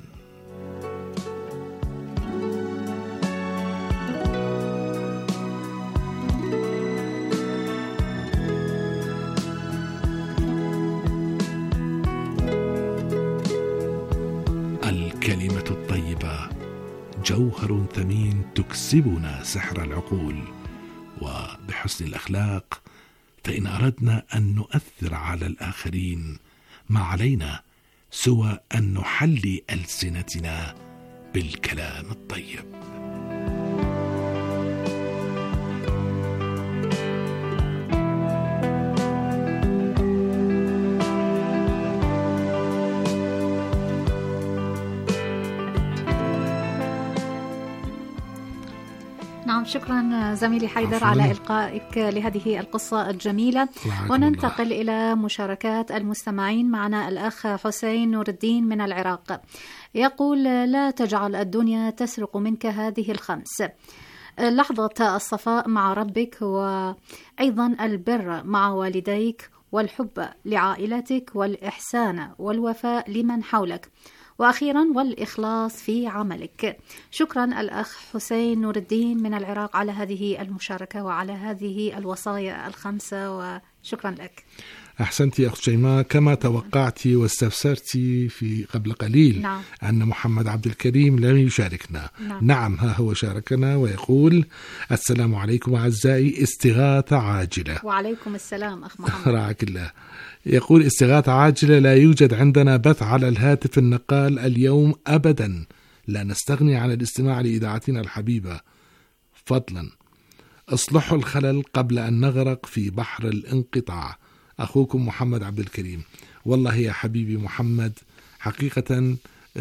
الكلمة الطيبة جوهر ثمين تكسبنا سحر العقول، وبحسن الأخلاق فإن أردنا أن نؤثر على الآخرين ما علينا سوى أن نحلي ألسنتنا بالكلام الطيب. نعم، شكرا زميلي حيدر على إلقائك لهذه القصة الجميلة. وننتقل الله. إلى مشاركات المستمعين. معنا الأخ حسين نور الدين من العراق، يقول: لا تجعل الدنيا تسرق منك هذه الخمس: لحظة الصفاء مع ربك، وأيضا البر مع والديك، والحب لعائلتك، والإحسان والوفاء لمن حولك، وأخيرا والإخلاص في عملك. شكرا الأخ حسين نور الدين من العراق على هذه المشاركة وعلى هذه الوصايا الخمسة، وشكرا لك. أحسنتي أخت شيماء، كما توقعتي واستفسرتي في قبل قليل. نعم. أن محمد عبد الكريم لم يشاركنا. نعم. نعم، ها هو شاركنا ويقول: السلام عليكم أعزائي، استغاثة عاجلة. وعليكم السلام أخ محمد. رعاك الله. يقول: استغاثة عاجلة، لا يوجد عندنا بث على الهاتف النقال اليوم أبدا، لا نستغني عن الاستماع لإذاعتنا الحبيبة، فضلا اصلحوا الخلل قبل أن نغرق في بحر الانقطاع. أخوكم محمد عبد الكريم. والله يا حبيبي محمد، حقيقة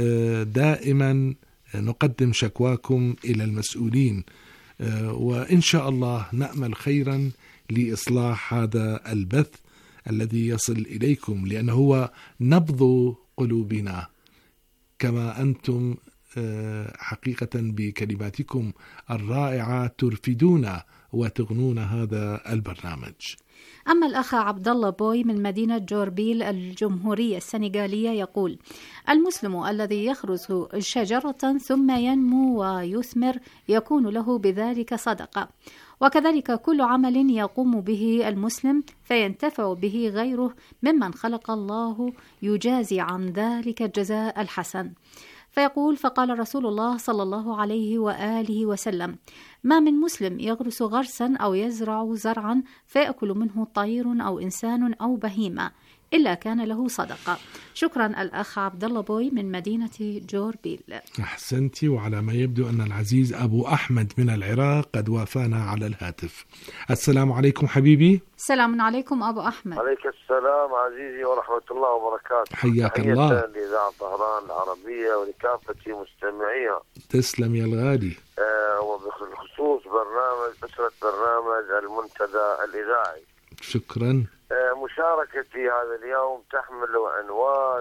دائما نقدم شكواكم إلى المسؤولين، وإن شاء الله نأمل خيرا لإصلاح هذا البث الذي يصل إليكم، لأنه هو نبض قلوبنا، كما أنتم حقيقة بكلماتكم الرائعة ترفدون وتغنون هذا البرنامج. أما الأخ عبد الله بوي من مدينة جوربيل الجمهورية السنغالية يقول: المسلم الذي يخرس شجرة ثم ينمو ويثمر يكون له بذلك صدقة، وكذلك كل عمل يقوم به المسلم فينتفع به غيره ممن خلق الله يجازي عن ذلك الجزاء الحسن. فيقول: فقال رسول الله صلى الله عليه وآله وسلم: ما من مسلم يغرس غرسا أو يزرع زرعا فيأكل منه طير أو إنسان أو بهيمة إلا كان له صدقة. شكرا الأخ عبد الله بوي من مدينة جوربيل. أحسنتي. وعلى ما يبدو أن العزيز أبو أحمد من العراق قد وافانا على الهاتف. السلام عليكم حبيبي. السلام عليكم أبو أحمد. عليك السلام عزيزي ورحمة الله وبركاته. حياك الله. لإذاعة طهران العربية ولكافة مستمعيها. تسلم يا الغالي. آه وبخصوص برنامج أسرة برنامج المنتدى الإذاعي. شكرا. مشاركتي هذا اليوم تحمل عنوان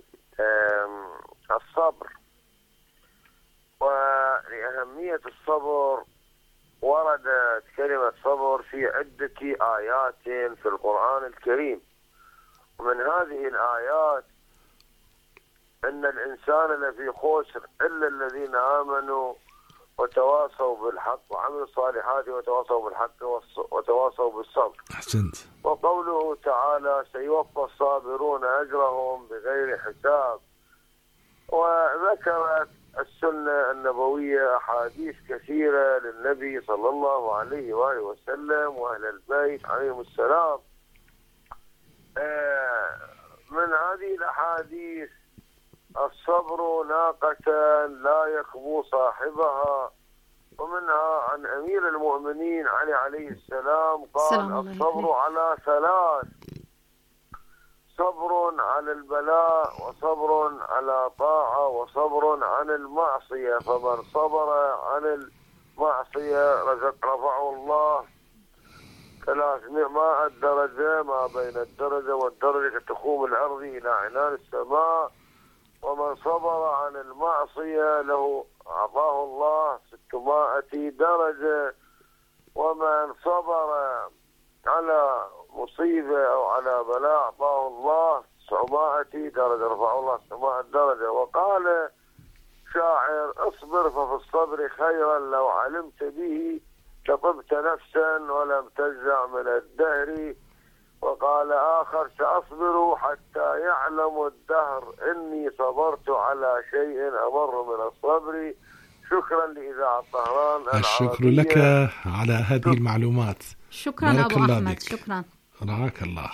الصبر، ولأهمية الصبر وردت كلمة صبر في عدة آيات في القرآن الكريم، ومن هذه الآيات أن الإنسان لفي خسر إلا الذين آمنوا وتواصوا بالحق وعملوا الصالحات وتواصوا بالحق وتواصوا بالصبر. أحسنت. وقوله تعالى: سيوفى الصابرون أجرهم بغير حساب. وذكرت السنة النبوية أحاديث كثيرة للنبي صلى الله عليه وآله وسلم وأهل البيت عليهم السلام. من هذه الأحاديث: الصبر ناقة لا يخبو صاحبها. ومنها عن أمير المؤمنين علي عليه السلام قال: الصبر على ثلاث: صبر على البلاء، وصبر على طاعة، وصبر عن المعصية. فمن صبر عن المعصية رزق رفعه الله ثلاثمائة درجة ما بين الدرجة والدرجة تخوم الأرض إلى عنان السماء. ومن صبر عن المعصية له أعطاه الله ستمائة درجة. ومن صبر على مصيبة أو على بلاء أعطاه الله تسعمائة درجة، رفعه الله تسعمائة درجة. وقال شاعر: اصبر ففي الصبر خيرا لو علمت به لطبت نفسا ولم تجزع من الدهر. وقال آخر: سأصبر حتى يعلم الدهر إني صبرت على شيء أمر من الصبر. شكرا لإذاعة طهران. الشكر لك على هذه المعلومات. شكرا أبو أحمد بك. شكرا، رعاك الله.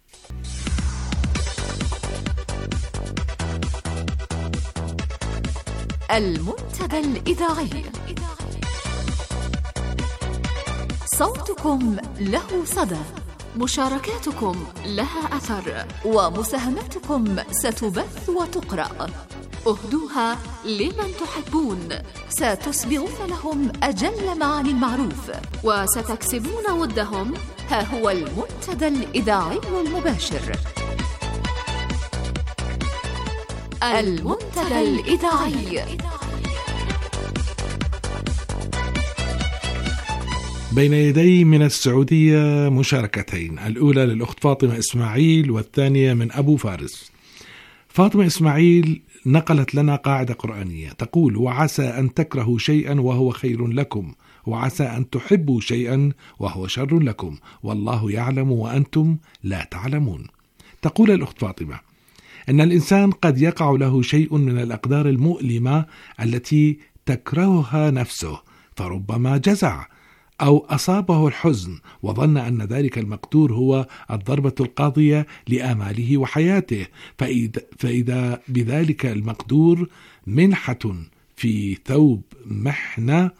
المنتدى الإذاعي، صوتكم له صدى، مشاركاتكم لها أثر، ومساهماتكم ستبث وتقرأ. اهدوها لمن تحبون، ستسبغون لهم أجل معاني المعروف، وستكسبون ودهم. ها هو المنتدى الإذاعي المباشر. المنتدى الإذاعي. بين يدي من السعودية مشاركتين، الأولى للأخت فاطمة إسماعيل والثانية من أبو فارس. فاطمة إسماعيل نقلت لنا قاعدة قرآنية تقول: وعسى أن تكرهوا شيئا وهو خير لكم، وعسى أن تحبوا شيئا وهو شر لكم، والله يعلم وأنتم لا تعلمون. تقول الأخت فاطمة إن الإنسان قد يقع له شيء من الأقدار المؤلمة التي تكرهها نفسه، فربما جزع أو أصابه الحزن وظن أن ذلك المقدور هو الضربة القاضية لآماله وحياته، فإذا, فإذا بذلك المقدور منحة في ثوب محنة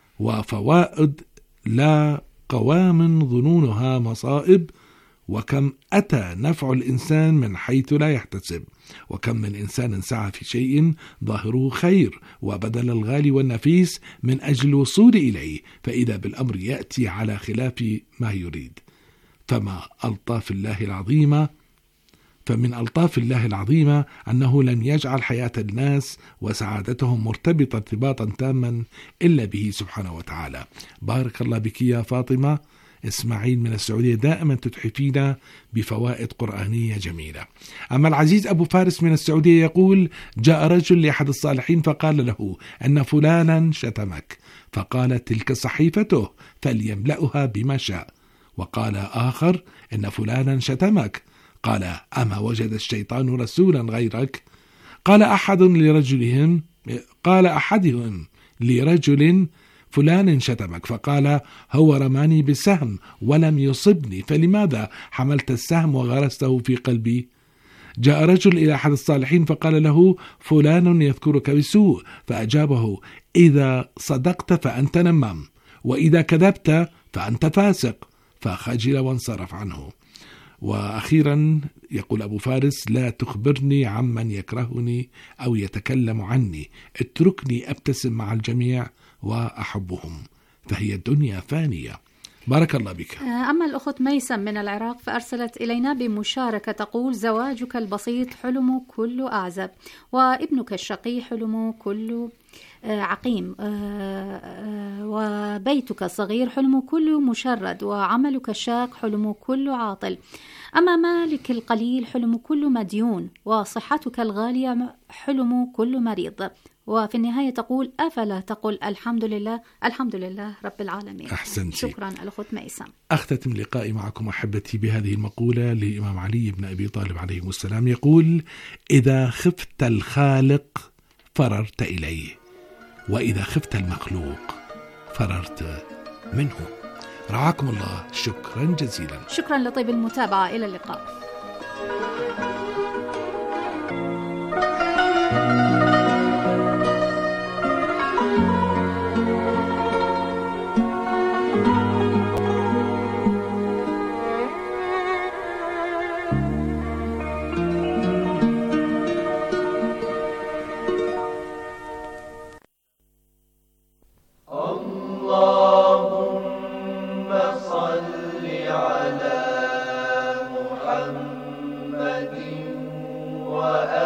وفوائد لا قوام ظنونها مصائب. وكم أتى نفع الإنسان من حيث لا يحتسب، وكم من إنسان سعى في شيء ظاهره خير وبذل الغالي والنفيس من أجل الوصول إليه، فإذا بالأمر يأتي على خلاف ما يريد. فما ألطاف الله العظيمة فمن ألطاف الله العظيمة أنه لن يجعل حياة الناس وسعادتهم مرتبطة ارتباطا تاما إلا به سبحانه وتعالى. بارك الله بك يا فاطمة إسماعيل من السعودية، دائما تتحفينا بفوائد قرآنية جميلة. أما العزيز أبو فارس من السعودية يقول: جاء رجل لأحد الصالحين فقال له أن فلانا شتمك، فقال: تلك صحيفته فليملأها بما شاء. وقال آخر: إن فلانا شتمك، قال: أما وجد الشيطان رسولا غيرك؟ قال أحد لرجلهم قال أحدهم لرجل: فلان شتمك، فقال: هو رماني بالسهم ولم يصبني، فلماذا حملت السهم وغرسته في قلبي؟ جاء رجل إلى أحد الصالحين فقال له: فلان يذكرك بسوء، فأجابه: إذا صدقت فأنت نمام، وإذا كذبت فأنت فاسق، فخجل وانصرف عنه. وأخيرا يقول أبو فارس: لا تخبرني عمن يكرهني أو يتكلم عني، اتركني أبتسم مع الجميع وأحبهم، فهي الدنيا فانية. بارك الله بك. أما الأخت ميسم من العراق فأرسلت إلينا بمشاركة تقول: زواجك البسيط حلم كله أعزب، وابنك الشقي حلم كله عقيم، وبيتك الصغير حلم كله مشرد، وعملك الشاق حلم كله عاطل، أما مالك القليل حلم كله مديون، وصحتك الغالية حلم كله مريض. وفي النهاية تقول: أفلا تقول الحمد لله الحمد لله رب العالمين. أحسنتي. شكرا الأخت ميسم. أختتم لقائي معكم أحبتي بهذه المقولة لإمام علي بن أبي طالب عليه السلام، يقول: إذا خفت الخالق فررت إليه، وإذا خفت المخلوق فررت منه. رعاكم الله، شكرا جزيلا. شكرا لطيب المتابعة، إلى اللقاء. اللهم صل محمد وآله